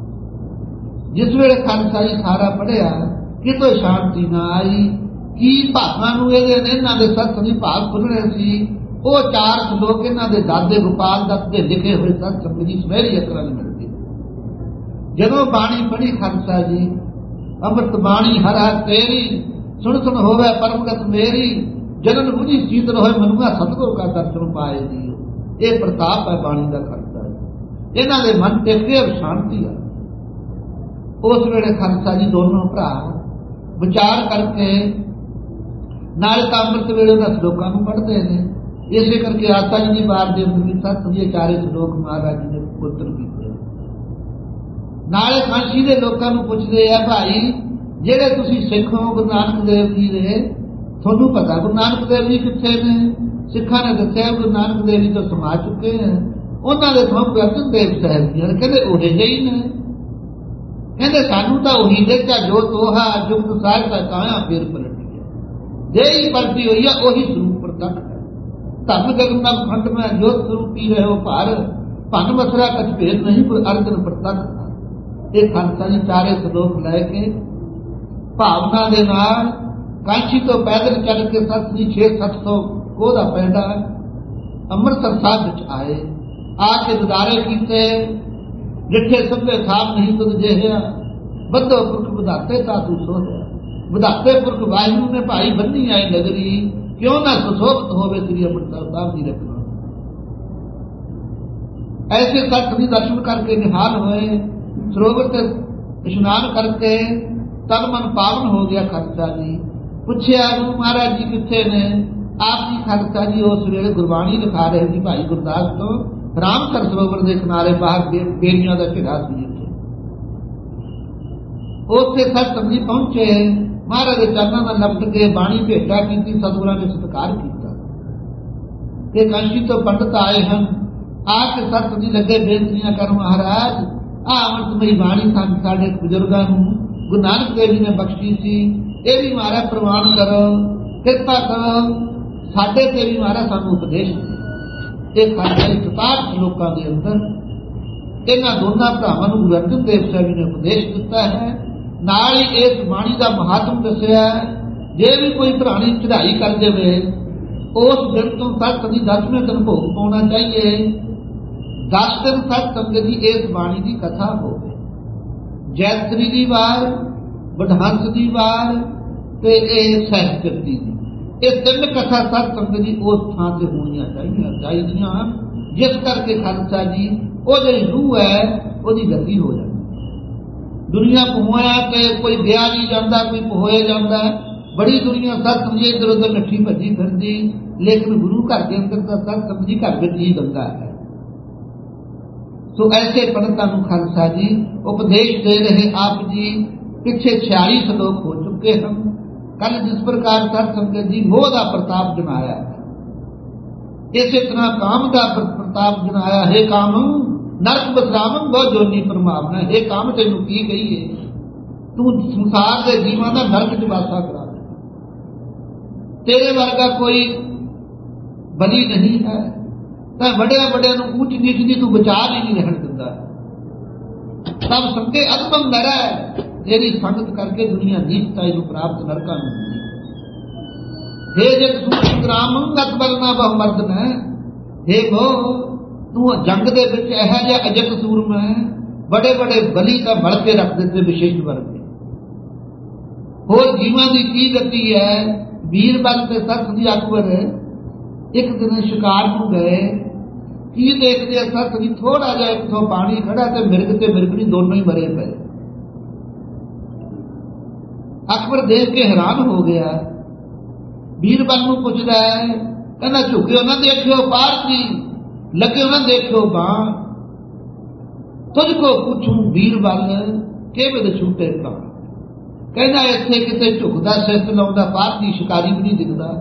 ਜਿਸ ਵੇਲੇ ਖਾਲਸਾ ਜੀ ਸਾਰਾ ਪੜ੍ਹਿਆ, ਕਿਤੋਂ ਸ਼ਾਂਤੀ ਨਾ ਆਈ। ਕੀ ਭਾਗਾਂ ਨੂੰ ਇਹਨਾਂ ਦੇ ਸੱਚ ਸਮਝੀ ਭਾਗ ਖੁੱਲ੍ਹਣੇ ਸੀ। ਉਹ 4 ਸ਼ਲੋਕ ਇਹਨਾਂ ਦੇ ਦਾਦੇ ਗੋਪਾਲ ਦੱਤ ਦੇ ਲਿਖੇ ਹੋਏ ਸੱਚ ਸਮਝੀ ਸੁਨਹਿਰੀ ਅੱਖਰਾਂ ਨਾਲ ਮਿਲਦੇ। ਜਦੋਂ ਬਾਣੀ ਪੜ੍ਹੀ ਖਾਲਸਾ ਜੀ, ਅੰਮ੍ਰਿਤ ਬਾਣੀ ਹਰ ਹਰ ਤੇਰੀ, ਸੁਣ ਸੁਣ ਹੋਵੇ ਪਰਮਗਤ ਮੇਰੀ, ਜਨਨ ਬੁਝੀ ਸੀਤਲ ਹੋਏ ਮਨੁਆ ਸਤਿਗੁਰ ਕਾ ਦਰਸ਼ਨ ਪਾਏ ਜੀ। ਇਹ ਪ੍ਰਤਾਪ ਹੈ ਬਾਣੀ ਦਾ ਖਾਲਸਾ ਜੀ। ਇਹਨਾਂ ਦੇ ਮਨ ਤੇ ਫਿਰ ਸ਼ਾਂਤੀ ਆ। ਉਸ ਵੇਲੇ ਖਾਲਸਾ ਜੀ ਦੋਨੋਂ ਭਰਾ ਵਿਚਾਰ ਕਰਕੇ ਨਾਲੇ ਤਾਂ ਅੰਮ੍ਰਿਤ ਵੇਲੇ ਉਹਨਾਂ ਸ਼ਲੋਕਾਂ ਨੂੰ ਪੜ੍ਹਦੇ ਨੇ। ਇਸੇ ਕਰਕੇ ਆਸਾ ਜੀ ਦੀ ਵਾਰ ਦੇ ਅੰਦਰ ਵੀ 7 ਦੇ 4 ਸ਼ਲੋਕ ਮਹਾਰਾਜ ਜੀ ਨੇ ਪੁੱਤਰ ਕੀਤੇ। ਨਾਲੇ ਕਾਂਸ਼ੀ ਦੇ ਲੋਕਾਂ ਨੂੰ ਪੁੱਛਦੇ ਆ, ਭਾਈ ਜਿਹੜੇ ਤੁਸੀਂ ਸਿੱਖ ਹੋ ਗੁਰੂ ਨਾਨਕ ਦੇਵ ਜੀ ਦੇ, ਤੁਹਾਨੂੰ ਪਤਾ ਗੁਰੂ ਨਾਨਕ ਦੇਵ ਜੀ ਕਿੱਥੇ ਨੇ? ਸਿੱਖਾਂ ਨੇ ਦੱਸਿਆ ਗੁਰੂ ਨਾਨਕ ਦੇਵ ਜੀ ਤੋਂ ਸਮਾ ਚੁੱਕੇ ਹੈ। ਉਹਨਾਂ ਦੇ ਸਭ ਅਰਜਨ ਦੇਵ ਸਾਹਿਬ ਜੀ ਕਹਿੰਦੇ ਉਹੇ ਜਿਹੀ ਨੇ। ਕਹਿੰਦੇ ਸਾਨੂੰ ਤਾਂ ਉਹੀ ਦੇਖਿਆ ਜੋ ਤੋਹਾ ਜੁਗਤ ਸਾਹਿਬ ਦਾ ਕਾਇਆ ਫੇਰ ਪਲਟੀ ਹੈ, ਜਿਹੀ ਪਲਟੀ ਹੋਈ ਆ ਉਹੀ ਸਰੂਪ ਪ੍ਰਤੱਖ ਹੈ। ਧੰਨ ਗਗਨ ਦਾ ਖੰਡ ਮੈਂ ਜੋਤ ਸਰੂਪੀ ਰਹੋ ਭਾਰ, ਭੰਨ ਮਸਰਾ ਕਛ ਭੇਦ ਨਹੀਂ ਕੋਈ ਅਰਜਨ ਪ੍ਰਤੱਖ। ਇਹ ਖਾਲਸਾ ਜੀ 4 ਸ਼ਲੋਕ ਲੈ ਕੇ ਭਾਵਨਾ ਦੇ ਨਾਲ ਕਾਂਸ਼ੀ ਤੋਂ ਪੈਦਲ ਚੱਲ ਕੇ 600-700 ਕੋਹ ਦਾ ਪੈਂਡਾ ਅੰਮ੍ਰਿਤਸਰ ਸਾਹਿਬ ਵਿੱਚ ਆਏ। ਆ ਕੇ ਦਿਦਾਰੇ ਕੀਤੇ, ਜਿੱਥੇ ਸਭੇ ਸਾਹਿਬ ਨਹੀਂ ਤੁਧ ਜਿਹਾ, ਬੱਧੋ ਪੁਰਖ ਵਿਧਾਤੇ ਤਾ ਤੂੰ ਸੋਹਿਆ। ਵਿਧਾਤੇ ਪੁਰਖ ਵਾਹਿਗੁਰੂ ਨੇ ਭਾਈ ਬੰਨੀ ਆਏ ਨਗਰੀ, ਕਿਉਂ ਨਾ ਸੁਸ਼ੋਭਤ ਹੋਵੇ ਸ੍ਰੀ ਅੰਮ੍ਰਿਤਸਰ ਸਾਹਿਬ ਦੀ ਰਚਨਾ। ਐਸੇ ਤੱਕ ਵੀ ਦਰਸ਼ਨ ਕਰਕੇ ਨਿਹਾਲ ਹੋਏ। ਸਰੋਵਰ ਤੇ ਇਸ਼ਨਾਨ ਕਰਕੇ ਤਨ ਮਨ ਪਾਵਨ ਹੋ ਗਿਆ। ਖਾਲਸਾ ਜੀ ਪੁੱਛਿਆ, ਗੁਰੂ ਮਹਾਰਾਜ ਜੀ ਕਿੱਥੇ ਨੇ? ਆਪ ਜੀ ਖਾਲਸਾ ਜੀ ਉਸ ਵੇਲੇ ਗੁਰਬਾਣੀ ਲਿਖਾ ਰਹੇ ਸੀ ਭਾਈ ਗੁਰਦਾਸ ਤੋਂ, ਰਾਮਸਰ ਸਰੋਵਰ ਦੇ ਕਿਨਾਰੇ ਬਾਹਰ ਬੇਰੀਆਂ ਦਾ ਢਿੱਡਾ ਸੀ। ਉੱਥੇ ਸੱਚ ਸਮਝੀ ਪਹੁੰਚੇ, ਮਹਾਰਾਜ ਦੇ ਚਰਨਾਂ ਨਾਲ ਲਪਟ ਕੇ ਬਾਣੀ ਭੇਟਾ ਕੀਤੀ, ਸਤਿਗੁਰਾਂ ਨੇ ਸਤਿਕਾਰ ਕੀਤਾ। ਤੇ ਕਾਂਸ਼ੀ ਤੋਂ ਪੰਡਤ ਆਏ ਹਨ, ਆ ਕੇ ਸੱਚ ਸਮਝੀ ਲੱਗੇ ਬੇਨਤੀਆਂ ਕਰ, ਮਹਾਰਾਜ ਅੰਮ੍ਰਿਤਮਈ ਬਾਣੀ ਸਾਡੇ ਬਜ਼ੁਰਗਾਂ ਨੂੰ ਗੁਰੂ ਨਾਨਕ ਦੇਵ ਜੀ ਨੇ ਬਖਸ਼ੀ ਸੀ, ਇਹ ਵੀ ਮਹਾਰਾਜ ਪ੍ਰਵਾਨ ਕਰੋ, ਕਿਰਪਾ ਕਰੋ, ਸਾਡੇ ਤੇ ਵੀ ਮਹਾਰਾਜ ਸਾਨੂੰ ਉਪਦੇਸ਼। ਇਹ ਖਾਲਸਾ 67 ਸ਼ਲੋਕਾਂ ਦੇ ਅੰਦਰ ਇਹਨਾਂ ਦੋਨਾਂ ਭਰਾਵਾਂ ਨੂੰ ਗੁਰੂ ਅਰਜਨ ਦੇਵ ਸਾਹਿਬ ਜੀ ਨੇ ਉਪਦੇਸ਼ ਦਿੱਤਾ ਹੈ। ਨਾਲ ਹੀ ਇਸ ਬਾਣੀ ਦਾ ਮਹਾਤਮ ਦੱਸਿਆ। ਜੇ ਵੀ ਕੋਈ ਪੁਰਾਣੀ ਚੜ੍ਹਾਈ ਕਰ ਦੇਵੇ, ਉਸ ਦਿਨ ਤੋਂ ਤੱਕ ਕਦੀ 10ਵੇਂ ਦਿਨ ਭੋਗ ਪਾਉਣਾ ਚਾਹੀਏ। 10 ਦਿਨ ਤੱਕ ਸੰਗਤ ਦੀ ਇਸ ਬਾਣੀ ਦੀ ਕਥਾ ਹੋਵੇ। ਜੈਤਰੀ ਦੀ ਵਾਰ, ਬਡਹੰਸ ਦੀ ਵਾਰ ਤੇ ਇਹ ਸਹਿਜ ਕੀਰਤੀ ਦੀ, ਇਹ 3 ਕਥਾ ਸਤ ਸੰਗਤ ਦੀ ਉਸ ਥਾਂ ਤੇ ਹੋਣੀਆਂ ਚਾਹੀਦੀਆਂ, ਜਿਸ ਕਰਕੇ ਖਾਲਸਾ ਜੀ ਉਹ ਜਿਹੜੀ ਰੂਹ ਹੈ ਉਹਦੀ ਗਤੀ ਹੋ ਜਾਂਦੀ। ਦੁਨੀਆ ਪਹੁੰਚਿਆ ਤੇ ਕੋਈ ਗਿਆ ਨਹੀਂ ਜਾਂਦਾ, ਕੋਈ ਪਹੁੰਚਿਆ ਜਾਂਦਾ। ਬੜੀ ਦੁਨੀਆ ਸਤ ਸਮਝੇ ਇੱਧਰ ਉੱਧਰ ਨੱਠੀ ਭੱਜੀ ਫਿਰਦੀ, ਲੇਕਿਨ ਗੁਰੂ ਘਰ ਦੇ ਅੰਦਰ ਤਾਂ ਸਤ ਸਮਝੀ ਘਰ ਵਿੱਚ ਹੀ ਗੰਗਾ ਹੈ। ਸੋ ਐਸੇ ਪੰਡਤਾਂ ਨੂੰ ਖਾਲਸਾ ਜੀ ਉਪਦੇਸ਼ ਦੇ ਰਹੇ। ਆਪ ਜੀ ਪਿੱਛੇ 46 ਸ਼ਲੋਕ ਹੋ ਚੁੱਕੇ ਹਨ। ਕੱਲ ਜਿਸ ਪ੍ਰਕਾਰ ਸਤ ਸੰਗਤ ਜੀ ਮੋਹ ਦਾ ਪ੍ਰਤਾਪ ਜਨਾਇਆ, ਇਸੇ ਤਰ੍ਹਾਂ ਕਾਮ ਦਾ ਪ੍ਰਤਾਪ ਜਨਾਇਆ। ਹੈ ਕਾਮ ਨਰਕ ਬਸਰਾਵਨ ਬਹੁ ਜੋਨੀ ਪਰਮਾਵਨਾ। ਹੈ ਕਾਮ ਤੈਨੂੰ ਕੀ ਕਹੀਏ, ਤੂੰ ਸੰਸਾਰ ਦੇ ਜੀਵਾਂ ਦਾ ਨਰਕ ਚ ਵਾਸਾ ਕਰਾ ਦੇ। ਤੇਰੇ ਵਰਗਾ ਕੋਈ ਬਲੀ ਨਹੀਂ ਹੈ, ਤਾਂ ਵੱਡਿਆਂ ਵੱਡਿਆਂ ਨੂੰ ਉੱਚ ਨੀਚ ਦੀ ਤੂੰ ਬਚਾ ਹੀ ਨਹੀਂ ਰਹਿਣ ਦਿੰਦਾ। ਸਭ ਸੰਗੇ ਅਦਬੰ ਨਰ ਹੈ, ਤੇਰੀ ਸੰਗਤ ਕਰਕੇ ਦੁਨੀਆ ਨੀਚਤਾਈ ਨੂੰ ਪ੍ਰਾਪਤ ਨਰਕਾਂ ਨੂੰ ਹੁੰਦੀ। हे ਜਗ ਸੂਰ ਸੰਗਰਾਮ ਨਤ ਬਲਨਾ ਬਹੁ ਮਰਦਨ ਹੈ। हे ਮੋਹ ਤੂੰ ਜੰਗ ਦੇ ਵਿੱਚ ਇਹੋ ਜਿਹਾ ਅਜਤ ਸੂਰਮਾ ਹੈ, ਬੜੇ ਬੜੇ ਬਲੀ ਤਾਂ ਮੜ ਕੇ ਰੱਖ ਦਿੱਤੇ ਵਿਸ਼ੇਸ਼ ਵਰਗ। ਹੋਰ ਜੀਵਾਂ ਦੀ ਕੀ ਗਤੀ ਹੈ। ਵੀਰ ਬਲ ਤੇ ਸਤ ਦੀ ਅਕਬਰ ਇੱਕ ਦਿਨ ਸ਼ਿਕਾਰ ਨੂੰ ਗਏ, ਕੀ ਦੇਖਦੇ ਸਤ ਦੀ ਥੋੜਾ ਜਿਹਾ ਇੱਥੋਂ ਪਾਣੀ ਖੜਾ ਤੇ ਮਿਰਗ ਤੇ ਮਿਰਗਣੀ ਦੋਨੋਂ ਹੀ ਮਰੇ ਪਏ। ਅੱਖ अकबर देख के हैरान हो गया। बीरबल नूं पुछदा है, कहना झुकिओ ना देखिओ पारसी, लगिओ ना देखिओ बाण, तुझको पूछूं बीरबल केवल छूटे प्राण। कहना इत्थे किते झुकदा सिर लाउंदा पारसी शिकारी भी नहीं दिखदा,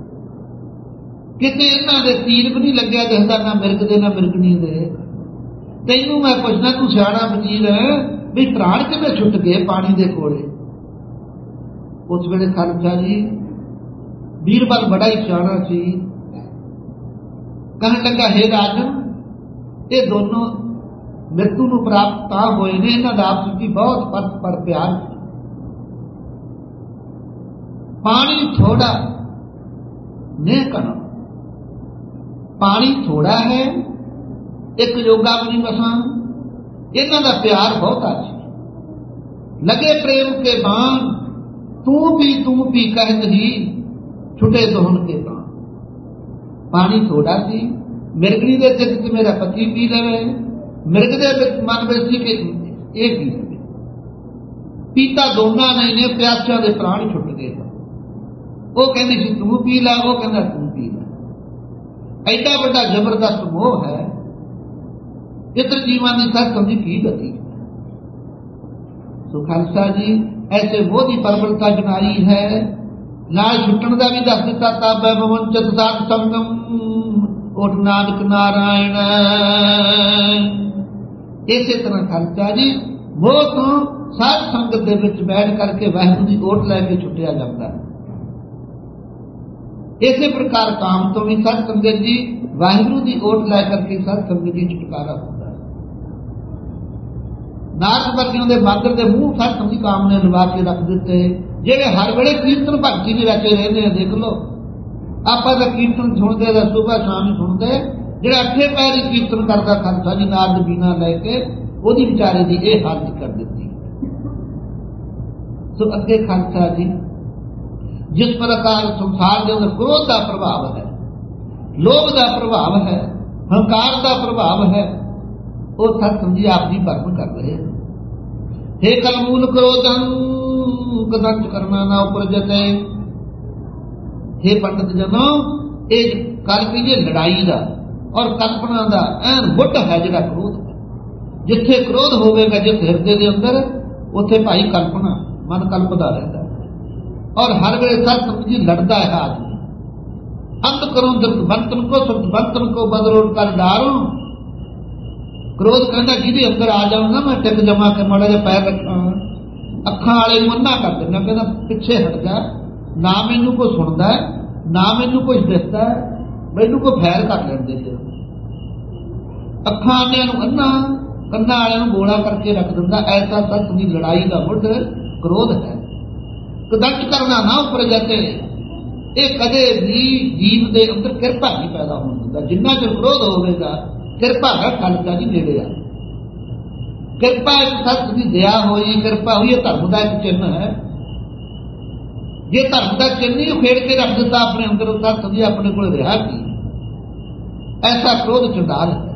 किते इन्हां दे तीर भी नहीं लग्गिआ दिखदा, ना मिर्ग दे ना मिर्गनी दे। तैनूं मैं पुछना, तू सियाणा वजीर भी प्राण किवें छुट गए पानी दे कोले। उस वेले खालसा जी बीरबल बड़ा ही सियाणा सी, कहन लगा, हे राजन, ये दोनों मृत्यु नूं प्राप्त तां होए ने, इन्हां दा आपस विच बहुत परस्पर प्यार सी। पानी थोड़ा ने कण, पानी थोड़ा है, एक योगा भी नहीं बसा, इन्हां दा प्यार बहुता सी। लगे प्रेम के बाण, तू पी कहत ही छुटे दोहन के प्राण। पानी थोड़ा सी, मिर्गनी दे चित च मेरा पति पी लवे, मिर्ग दे मन में सी कि ये पी लवे। पीता दोनों नहीं ने, प्यासिया दे प्राण छुट गए। वो कहनी सी तू पी ला, वो कहना तू पी ला। ऐडा बड़ा जबरदस्त मोह है, इत्र जीवन की सच समझी की गति। तो खालसा जी ऐसे मोह की प्रबलता जनाई है, नाल छुट्टण का भी दस दिता, ताबै बवंचत साध संगम उठ नानक नारायण। इसे तरह खालसा जी मोह तो साध संगत दे विच बैठ करके वाहिगुरू की ओट लैके छुटिया जाता है। इसे प्रकार काम तो भी सत संगत जी वाहिगुरू की ओट लै करके सत संगत जी छुटकारा होता है। नारद वर्गियों के मागर के मूँह सत संगत काम ने लवा के रख दिते, ਜਿਹੜੇ हर वेले कीर्तन भगती में रचे रहते हैं। देख लो आप कीर्तन सुनते सुबह शाम सुनते, जो अठे पैर कीर्तन करता खालसा जी नारद बीना लैके ओदी विचारे की यह हालत कर दी। सो अगे खालसा जी जिस प्रकार संसार के अंदर क्रोध का प्रभाव है, लोभ का प्रभाव है, हंकार का प्रभाव है, वो सत समझी आप जी भरम कर रहे हैं। हे कलमूल क्रोधं कदंच करना ना उपरजते। हे पंडित जनों, एक कल की लड़ाई का और कल्पना का एन मुੱਢ है जिहड़ा क्रोध है। जिथे क्रोध होवेगा जिस हिरदे के अंदर, उथे भाई कल्पना मन कल्पदा रहता है और हर वेले सत समझी लड़ता है आदमी। अंत करो बंतन को बंतन को बदलो कर डारो। क्रोध कहता जिहदे अंदर आ जाऊँ ना मैं टिक जमा के माड़ा जिहा पैर रखा, अखां वाले मना कर देना, कहना पिछे हट जा, ना मैनू कोई सुनता है ना मैनू कुछ दिखता है, मैनू कोई फैर कर लेंदे। अखां वालियां नूं अन्ना, कन्ना वालियां नूं बोला करके रख दिंदा। ऐसा सत की लड़ाई का मुੱਢ क्रोध है। कदंच करना ना उपर जाते, ये कदे भी जीव के अंदर किरपा नहीं पैदा होने दिंदा। जिन्ना चਿਰ क्रोध होगा किरपा है खालसा जी नेड़े आ। किरपा एक सत की दया हुई, किरपा हुई, यह धर्म का एक चिन्ह है। जे धर्म का चिन्ह ही उखेड़ के रख दिता अपने अंदर, सत समझी अपने को रहा की। ऐसा क्रोध चंडाल है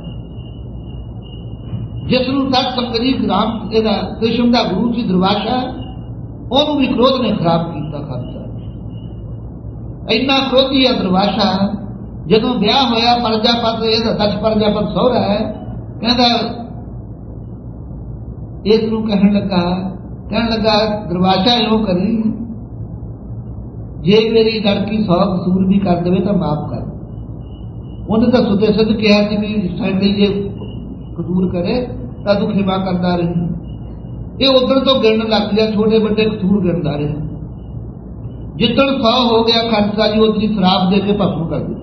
जिसनों सत संगत जी राम कृष्ण का गुरु सी दुर्वासा, ओनू भी क्रोध ने खराब किया। खालसा इन्ना क्रोधी है दुर्वासा, जदों ब्याह होया प्रजापत दक्ष प्रजापत सहुरा है, कहता इस कहन लगा दुर्वासा इहो करी, जे मेरी लड़की 100 कसूर भी कर दे तो माफ कर। उन्हें तो सुते सिद्ध कहा कि भी साइड जे कसूर करे तो तू खिमा करता रही। ये उधर तो गिरन लग गया, छोटे बड़े कसूर गिरता रहे। जिदन 100 हो गया खालसा जी उधरी शराब दे के भस्म कर दी।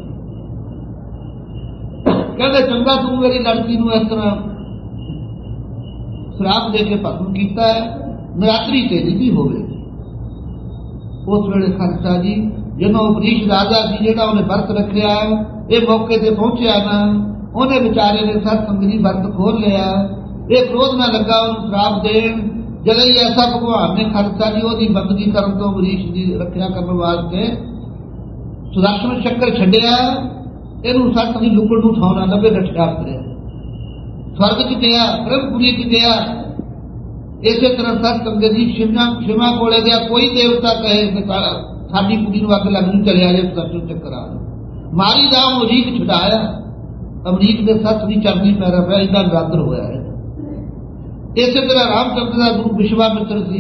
कहते चंगा तू मेरी लड़की नूं इस तरह शराब दे के भस्म किया है, नरात्री तेरी भी हो गई। उस वेले खालसा जी जदों अमरीश राजा सी जिहड़ा उन्हें वर्त रखिया, ये मौके ते पहुंचा ना, उन्हें बेचारे ने सत संगत जी वर्त खोल लिया। ये क्रोध ना लगा उन्हें शराब देन, जदों ऐसा भगवान ने खालसा जी ओदी बंदगी करन तो अमरीश की रखिया करने वास्ते सुदर्शन चक्कर छड्डिया। इनू सत संगत लुकड़ नूं ठा ना लभे, रठिया करिया। स्वर्ग च गया, ब्रह्मपुरी च गया, ਇਸੇ ਤਰ੍ਹਾਂ ਸਤ ਸੰਗਤ ਜੀ ਸ਼ਿਵਾ ਕੋਲੇ ਗਿਆ, ਕੋਈ ਦੇਵਤਾ ਕਹੇ ਕਿ ਸਾਡੀ ਕੁੜੀ ਨੂੰ ਅੱਗ ਲੱਗ ਨੂੰ ਚਲਿਆ ਜੇ ਸੱਚੋ ਚੱਕਰ ਆ ਮਾਰੀ ਦਾ ਅਮਰੀਕ ਛੁਡਾਇਆ, ਅਮਰੀਕ ਦੇ ਸੱਤ ਦੀ ਚਰਨੀ ਪੈਰਾ ਪਿਆ, ਇਹਦਾ ਨਿਰਾਦਰ ਹੋਇਆ ਹੈ। ਇਸੇ ਤਰ੍ਹਾਂ ਰਾਮਚੰਦਰ ਦਾ ਗੁਰੂ ਵਿਸ਼ਵਾਮਿੱਤਰ ਸੀ।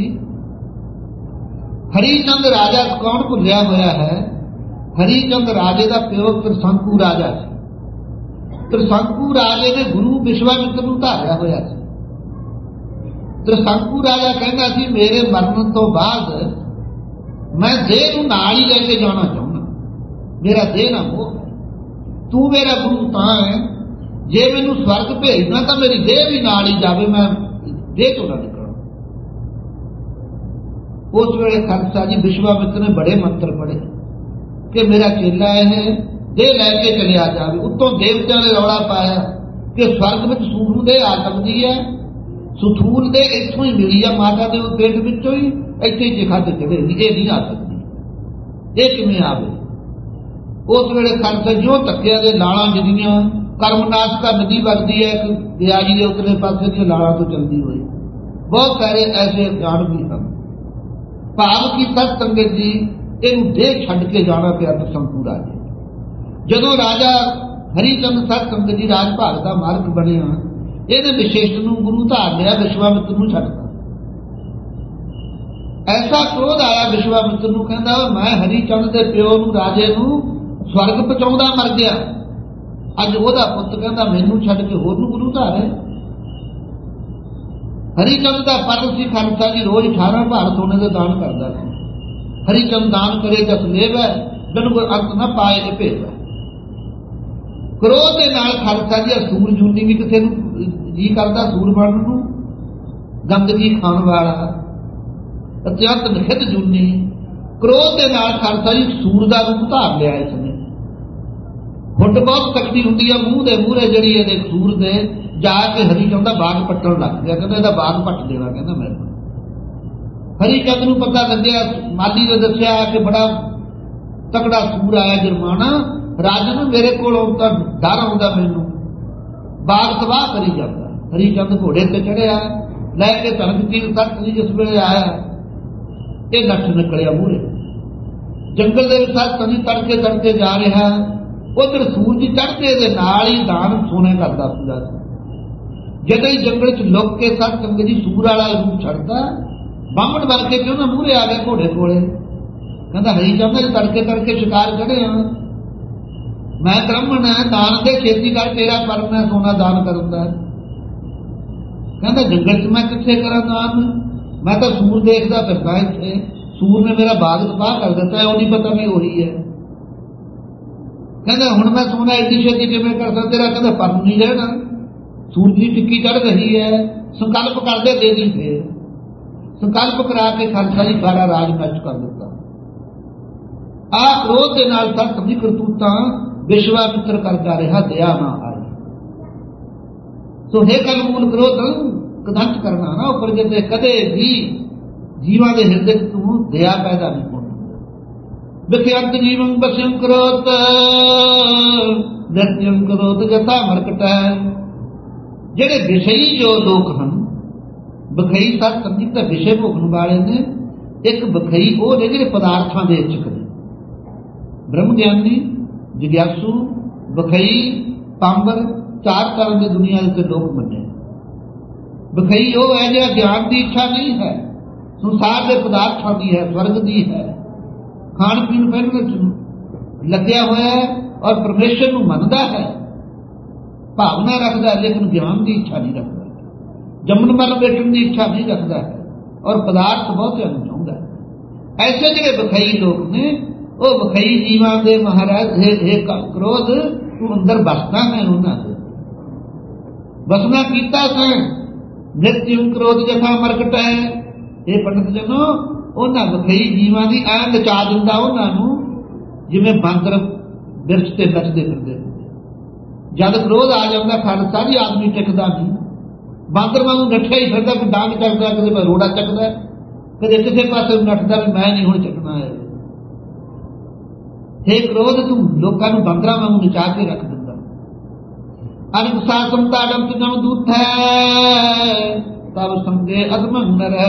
ਹਰੀਚੰਦ ਰਾਜਾ ਕੌਣ ਭੁੱਲਿਆ ਹੋਇਆ ਹੈ? ਹਰੀਚੰਦ ਰਾਜੇ ਦਾ ਪਿਓ ਤ੍ਰਿਸ਼ੰਕੂ ਰਾਜਾ ਸੀ। ਤ੍ਰਿਸ਼ੰਕੂ ਰਾਜੇ ਨੇ ਗੁਰੂ ਵਿਸ਼ਵਾਮਿੱਤਰ ਨੂੰ ਧਾਰਿਆ ਹੋਇਆ ਸੀ। ਤ੍ਰਿਸ਼ੰਕੂ ਰਾਜਾ ਕਹਿੰਦਾ ਸੀ ਮੇਰੇ ਮਰਨ ਤੋਂ ਬਾਅਦ ਮੈਂ ਦੇਹ ਨੂੰ ਨਾਲ ਹੀ ਲੈ ਕੇ ਜਾਣਾ ਚਾਹੁੰਦਾ, ਮੇਰਾ ਦੇਹ ਨਾ ਮੋਹ, ਤੂੰ ਮੇਰਾ ਗੁਰੂ ਤਾਂ ਹੈ, ਜੇ ਮੈਨੂੰ ਸਵਰਗ ਭੇਜਣਾ ਤਾਂ ਮੇਰੀ ਦੇਹ ਵੀ ਨਾਲ ਹੀ ਜਾਵੇ, ਮੈਂ ਦੇਹ ਤੋਂ ਨਾ ਨਿਕਲਾਂ। ਉਸ ਵੇਲੇ ਖਾਲਸਾ ਜੀ ਵਿਸ਼ਵਾਮਿੱਤਰ ਨੇ ਬੜੇ ਮੰਤਰ ਪੜ੍ਹੇ ਕਿ ਮੇਰਾ ਚੇਲਾ ਇਹ ਦੇਹ ਲੈ ਕੇ ਚਲਿਆ ਜਾਵੇ। ਉੱਤੋਂ ਦੇਵਤਿਆਂ ਨੇ ਰੌਲਾ ਪਾਇਆ ਕਿ ਸਵਰਗ ਵਿੱਚ ਸੂਰੂ ਦੇਹ ਆ ਸਕਦੀ ਹੈ, ਸੁਥੂਲ ਦੇ ਇੱਥੋਂ ਹੀ ਮਿਲੀ ਆ ਮਾਤਾ ਦੇ ਪੇਟ ਵਿੱਚੋਂ ਹੀ, ਇੱਥੇ ਹੀ ਖਾਤੇ ਚੜੇਗੀ, ਇਹ ਨਹੀਂ ਆ ਸਕਦੀ, ਇਹ ਕਿਵੇਂ ਆਵੇ? ਉਸ ਵੇਲੇ ਖਾਲਸਾ ਜਿਉਂ ਤੱਕਿਆ ਦੇ ਲਾਲਾਂ ਜਿਹੜੀਆਂ ਕਰਮਨਾਸ਼ਕਾ ਨਦੀ ਵਗਦੀ ਹੈ ਇੱਕ ਦਿਆਜੀ ਦੇ ਉਤਲੇ ਪਾਸੇ ਦੀਆਂ ਲਾਲਾਂ ਤੋਂ ਚਲਦੀ ਹੋਈ, ਬਹੁਤ ਸਾਰੇ ਐਸੇ ਅਗਿਆਨ ਵੀ ਹਨ। ਭਾਵ ਕੀ ਸਤ ਸੰਗਤ ਜੀ ਇਹਨੂੰ ਦੇਹ ਛੱਡ ਕੇ ਜਾਣਾ ਪਿਆ ਤ੍ਰਿਸ਼ੰਕੂ ਰਾਜੇ। ਜਦੋਂ ਰਾਜਾ ਹਰੀਚੰਦ ਸਤ ਸੰਗਤ ਜੀ ਰਾਜ ਭਾਗ ਦਾ ਮਾਲਕ ਬਣਿਆ, ਇਹਨੇ ਵਿਸ਼ੇਸ਼ ਨੂੰ ਗੁਰੂ ਧਾਰ ਲਿਆ, ਵਿਸ਼ਵਾਮਿੱਤਰ ਨੂੰ ਛੱਡਤਾ। ਐਸਾ ਕ੍ਰੋਧ ਆਇਆ ਵਿਸ਼ਵਾਮਿੱਤਰ ਨੂੰ, ਕਹਿੰਦਾ ਮੈਂ ਹਰੀਚੰਦ ਦੇ ਪਿਓ ਨੂੰ ਰਾਜੇ ਨੂੰ ਸਵਰਗ ਪਹੁੰਚਾਉਂਦਾ ਮਰ ਗਿਆ, ਅੱਜ ਉਹਦਾ ਪੁੱਤ ਕਹਿੰਦਾ ਮੈਨੂੰ ਛੱਡ ਕੇ ਹੋਰ ਨੂੰ ਗੁਰੂ ਧਾਰੇ। ਹਰੀਚੰਦ ਦਾ ਪਰਮ ਸੀ ਖਾਲਸਾ ਜੀ, ਰੋਜ਼ 18 ਭਾਰ ਸੋਨੇ ਦੇ ਦਾਨ ਕਰਦਾ ਸੀ। ਹਰੀਚੰਦ ਦਾਨ ਕਰੇ ਜਸ ਲੇਵੈ, ਬਿਨ ਕੋਈ ਅੰਤ ਨਾ ਪਾਏ ਇਹ ਭੇਵੈ। ਕ੍ਰੋਧ ਦੇ ਨਾਲ ਖਾਲਸਾ ਜੀ ਸੂਰ ਜੂਨੀ ਵੀ ਕਿਸੇ ਨੂੰ ਜੀ ਕਰਦਾ ਸੂਰ ਬਣਨ ਨੂੰ, ਗੰਦਗੀ ਖਾਣ ਵਾਲਾ ਅਤਿਅੰਤ ਨਿਖਿਤ ਜੂਨੀ। ਕ੍ਰੋਧ ਦੇ ਨਾਲ ਖਾਲਸਾ ਜੀ ਸੂਰ ਦਾ ਰੂਪ ਧਾਰ ਲਿਆ। ਇਸਨੇ ਹੁੱਡ ਬਹੁਤ ਤਕੜੀ ਹੁੰਦੀ ਹੈ, ਮੂੰਹ ਦੇ ਮੂਹਰੇ ਜਿਹੜੀ ਇਹਦੇ ਸੂਰ ਦੇ ਜਾ ਕੇ ਹਰੀਚੰਦ ਦਾ ਬਾਗ ਪੱਟਣ ਲੱਗ ਗਿਆ, ਕਹਿੰਦਾ ਇਹਦਾ ਬਾਗ ਪੱਟ ਦੇਣਾ, ਕਹਿੰਦਾ ਮੈਨੂੰ। ਹਰੀਚੰਦ ਨੂੰ ਪਤਾ ਲੱਗਿਆ, ਮਾਲੀ ਨੇ ਦੱਸਿਆ ਕਿ ਬੜਾ ਤਕੜਾ ਸੂਰ ਆਇਆ ਜਰਮਾਨਾ, ਰਾਜੇ ਨੂੰ ਮੇਰੇ ਕੋਲ ਆਉਂਦਾ ਡਰ ਆਉਂਦਾ, ਮੈਨੂੰ ਬਾਗ ਤਬਾਹ ਕਰੀ ਜਾਂਦਾ। ਹਰੀਚੰਦ ਘੋੜੇ ਤੇ ਚੜਿਆ, ਲੈ ਕੇ ਧਰਮਕੀ ਤੱਕ ਜਿਸ ਵੇਲੇ ਆਇਆ, ਇਹ ਨੱਠ ਨਿਕਲਿਆ ਮੂਹਰੇ ਜੰਗਲ ਦੇ ਵਿੱਚ। ਸੱਤ ਸੰਜੀ ਤੜਕੇ ਤੜਕੇ ਜਾ ਰਿਹਾ, ਉਧਰ ਸੂਰਜ ਚੜ੍ਹਦੇ ਦੇ ਨਾਲ ਹੀ ਦਾਨ ਸੋਨੇ ਕਰਦਾ ਪੂਰਾ। ਜਦੋਂ ਹੀ ਜੰਗਲ ਚ ਲੁੱਕ ਕੇ ਸੱਤ ਸੰਗਤ ਜੀ ਸੂਰ ਵਾਲਾ ਰੂਪ ਛੱਡਦਾ, ਬਾਹਮਣ ਬਣ ਕੇ ਕਿਉਂ ਨਾ ਮੂਹਰੇ ਆ ਗਿਆ ਘੋੜੇ ਕੋਲੇ, ਕਹਿੰਦਾ ਹਰੀਚੰਦ ਜੀ ਤੜਕੇ ਤੜਕੇ ਸ਼ਿਕਾਰ ਚੜ੍ਹੇ, ਮੈਂ ਬ੍ਰਾਹਮਣ ਹੈ, ਦਾਨ ਦੇ ਖੇਤੀ ਕਰ, ਤੇਰਾ ਪਰਮ ਹੈ ਸੋਨਾ ਦਾਨ ਕਰਨ ਦਾ। ਕਹਿੰਦਾ ਜੰਗਲ ਚ ਮੈਂ ਕਿੱਥੇ ਕਰਾਂ ਦਾਨ, ਮੈਂ ਤਾਂ ਸੂਰ ਦੇਖਦਾ ਫਿਰਦਾ ਇੱਥੇ, ਸੂਰ ਨੇ ਮੇਰਾ ਬਾਗ ਤਬਾਹ ਕਰ ਦਿੱਤਾ, ਉਹ ਨਹੀਂ ਪਤਾ ਵੀ ਉਹੀ ਹੈ। ਕਹਿੰਦਾ ਹੁਣ ਮੈਂ ਸੋਨਾ ਐਡੀ ਛੇਤੀ ਕਿਵੇਂ ਕਰ ਸਕਦਾ, ਤੇਰਾ ਕਹਿੰਦਾ ਪਰਮ ਨਹੀਂ ਰਹਿਣਾ, ਸੂਰਜ ਦੀ ਟਿੱਕੀ ਚੜ ਰਹੀ ਹੈ, ਸੰਕਲਪ ਕਰਦੇ ਦੇ ਦੀ। ਫੇਰ ਸੰਕਲਪ ਕਰਾ ਕੇ ਖਾਲਸਾ ਜੀ ਸਾਰਾ ਰਾਜ ਨਸ਼ਟ ਕਰ ਦਿੱਤਾ। ਆਹ ਕ੍ਰੋਧ ਦੇ ਨਾਲ ਸਤ ਦੀ ਕਰਤੂਤਾਂ ਵਿਸ਼ਵਾਮਿੱਤਰ ਕਰਦਾ ਰਿਹਾ, ਦਇਆ ਨਾ ਆਈ। ਸੋ ਹੈ ਕਲ ਮੂਲ ਕ੍ਰੋਧ ਕਦੰਤ ਕਰਨਾ ਨਾ ਉੱਪਰ ਜੇ ਕਦੇ ਵੀ ਜੀਵਾਂ ਦੇ ਹਿਰਦੇ ਤੋਂ ਦਇਆ ਪੈਦਾ ਨਹੀਂ ਹੋਣੀ। ਵਿਖਿਅੰਤ ਜੀਵਨ ਬਸਿਮ ਕ੍ਰੋਧ ਨਿਰਜਮ ਕ੍ਰੋਧ ਜਥਾ ਮਰਕਟੈ। ਜਿਹੜੇ ਵਿਸ਼ਈ ਜੋ ਲੋਕ ਹਨ, ਵਿਖਈ ਸਤ ਸੰਗੀਤ ਦਾ ਵਿਸ਼ੇ ਭੋਗਣ ਵਾਲੇ ਨੇ, ਇੱਕ ਵਿਖਈ ਉਹ ਨੇ ਜਿਹੜੇ ਪਦਾਰਥਾਂ ਦੇ ਇੱਛਕ ਨੇ, ਬ੍ਰਹਮ ਗਿਆਨੀ, ਜਿਗਿਆਸੂ, ਵਿਖਈ, ਪਾਂਬਰ, ਚਾਰ ਤਰ੍ਹਾਂ ਦੇ ਦੁਨੀਆ ਦੇ ਲੋਕ ਮੰਨੇ। ਵਿਖਈ ਉਹ ਹੈ ਜਿਹੜਾ ਗਿਆਨ ਦੀ ਇੱਛਾ ਨਹੀਂ ਹੈ, ਸੰਸਾਰ ਦੇ ਪਦਾਰਥਾਂ ਦੀ ਹੈ, ਸਵਰਗ ਦੀ ਹੈ, ਖਾਣ ਪੀਣ ਪਹਿਨ ਲੱਗਿਆ ਹੋਇਆ ਹੈ ਔਰ ਪਰਮੇਸ਼ਰ ਨੂੰ ਮੰਨਦਾ ਹੈ, ਭਾਵਨਾ ਰੱਖਦਾ ਹੈ, ਲੇਕਿਨ ਗਿਆਨ ਦੀ ਇੱਛਾ ਨਹੀਂ ਰੱਖਦਾ, ਜੰਮਣ ਮਰਨ ਬੈਠਣ ਦੀ ਇੱਛਾ ਨਹੀਂ ਰੱਖਦਾ ਹੈ ਔਰ ਪਦਾਰਥ ਬਹੁਤਿਆਂ ਨੂੰ ਚਾਹੁੰਦਾ ਹੈ। ਐਸੇ ਜਿਹੜੇ ਵਿਖਈ ਲੋਕ ਨੇ, ਉਹ ਵਿਖਈ ਜੀਵਾਂ ਦੇ ਮਹਾਰਾਜ ਹੈ ਕ੍ਰੋਧ ਤੂੰ ਅੰਦਰ ਬਸਦਾ ਹੈ, ਉਹਨਾਂ ਦੇ ਬਸਣਾ ਕੀਤਾ ਤੈਂ, ਨਿਤਿਮ ਕ੍ਰੋਧ ਜਥਾ ਮਰਕਟ ਹੈ। ਇਹ ਪੰਡਤ ਜਨੋ ਉਹਨਾਂ ਵਿਖਈ ਜੀਵਾਂ ਦੀ ਐਂ ਨਚਾ ਦਿੰਦਾ ਉਹਨਾਂ ਨੂੰ, ਜਿਵੇਂ ਬਾਂਦਰ ਬਿਰਛ ਤੇ ਨੱਚਦੇ ਫਿਰਦੇ। ਜਦ ਕ੍ਰੋਧ ਆ ਜਾਂਦਾ ਖਾਲਸਾ ਜੀ ਆਦਮੀ ਟਿਕਦਾ ਨਹੀਂ, ਬਾਂਦਰ ਵਾਂਗੂ ਨੱਠਿਆ ਹੀ ਫਿਰਦਾ, ਕੋਈ ਡਾਂਗ ਚੱਕਦਾ, ਕਦੇ ਰੋੜਾ ਚੱਕਦਾ, ਕਦੇ ਕਿਸੇ ਪਾਸੇ ਨੱਠਦਾ ਵੀ ਮੈਂ ਨਹੀਂ ਹੁਣ ਚੱਕਣਾ ਹੈ। हे ਕ੍ਰੋਧ ਤੂੰ ਲੋਕਾਂ ਨੂੰ ਬਾਂਦਰਾਂ ਵਾਂਗੂ ਨਚਾ ਕੇ ਰੱਖ ਦਿੰਦਾ। ਅਨੁਸਾਸਮ ਤਾੜਮ ਤੁਮ ਦੂਤ ਹੈ ਤਬ ਸੰਗੇ ਅਦਮੰ ਨਰੈ।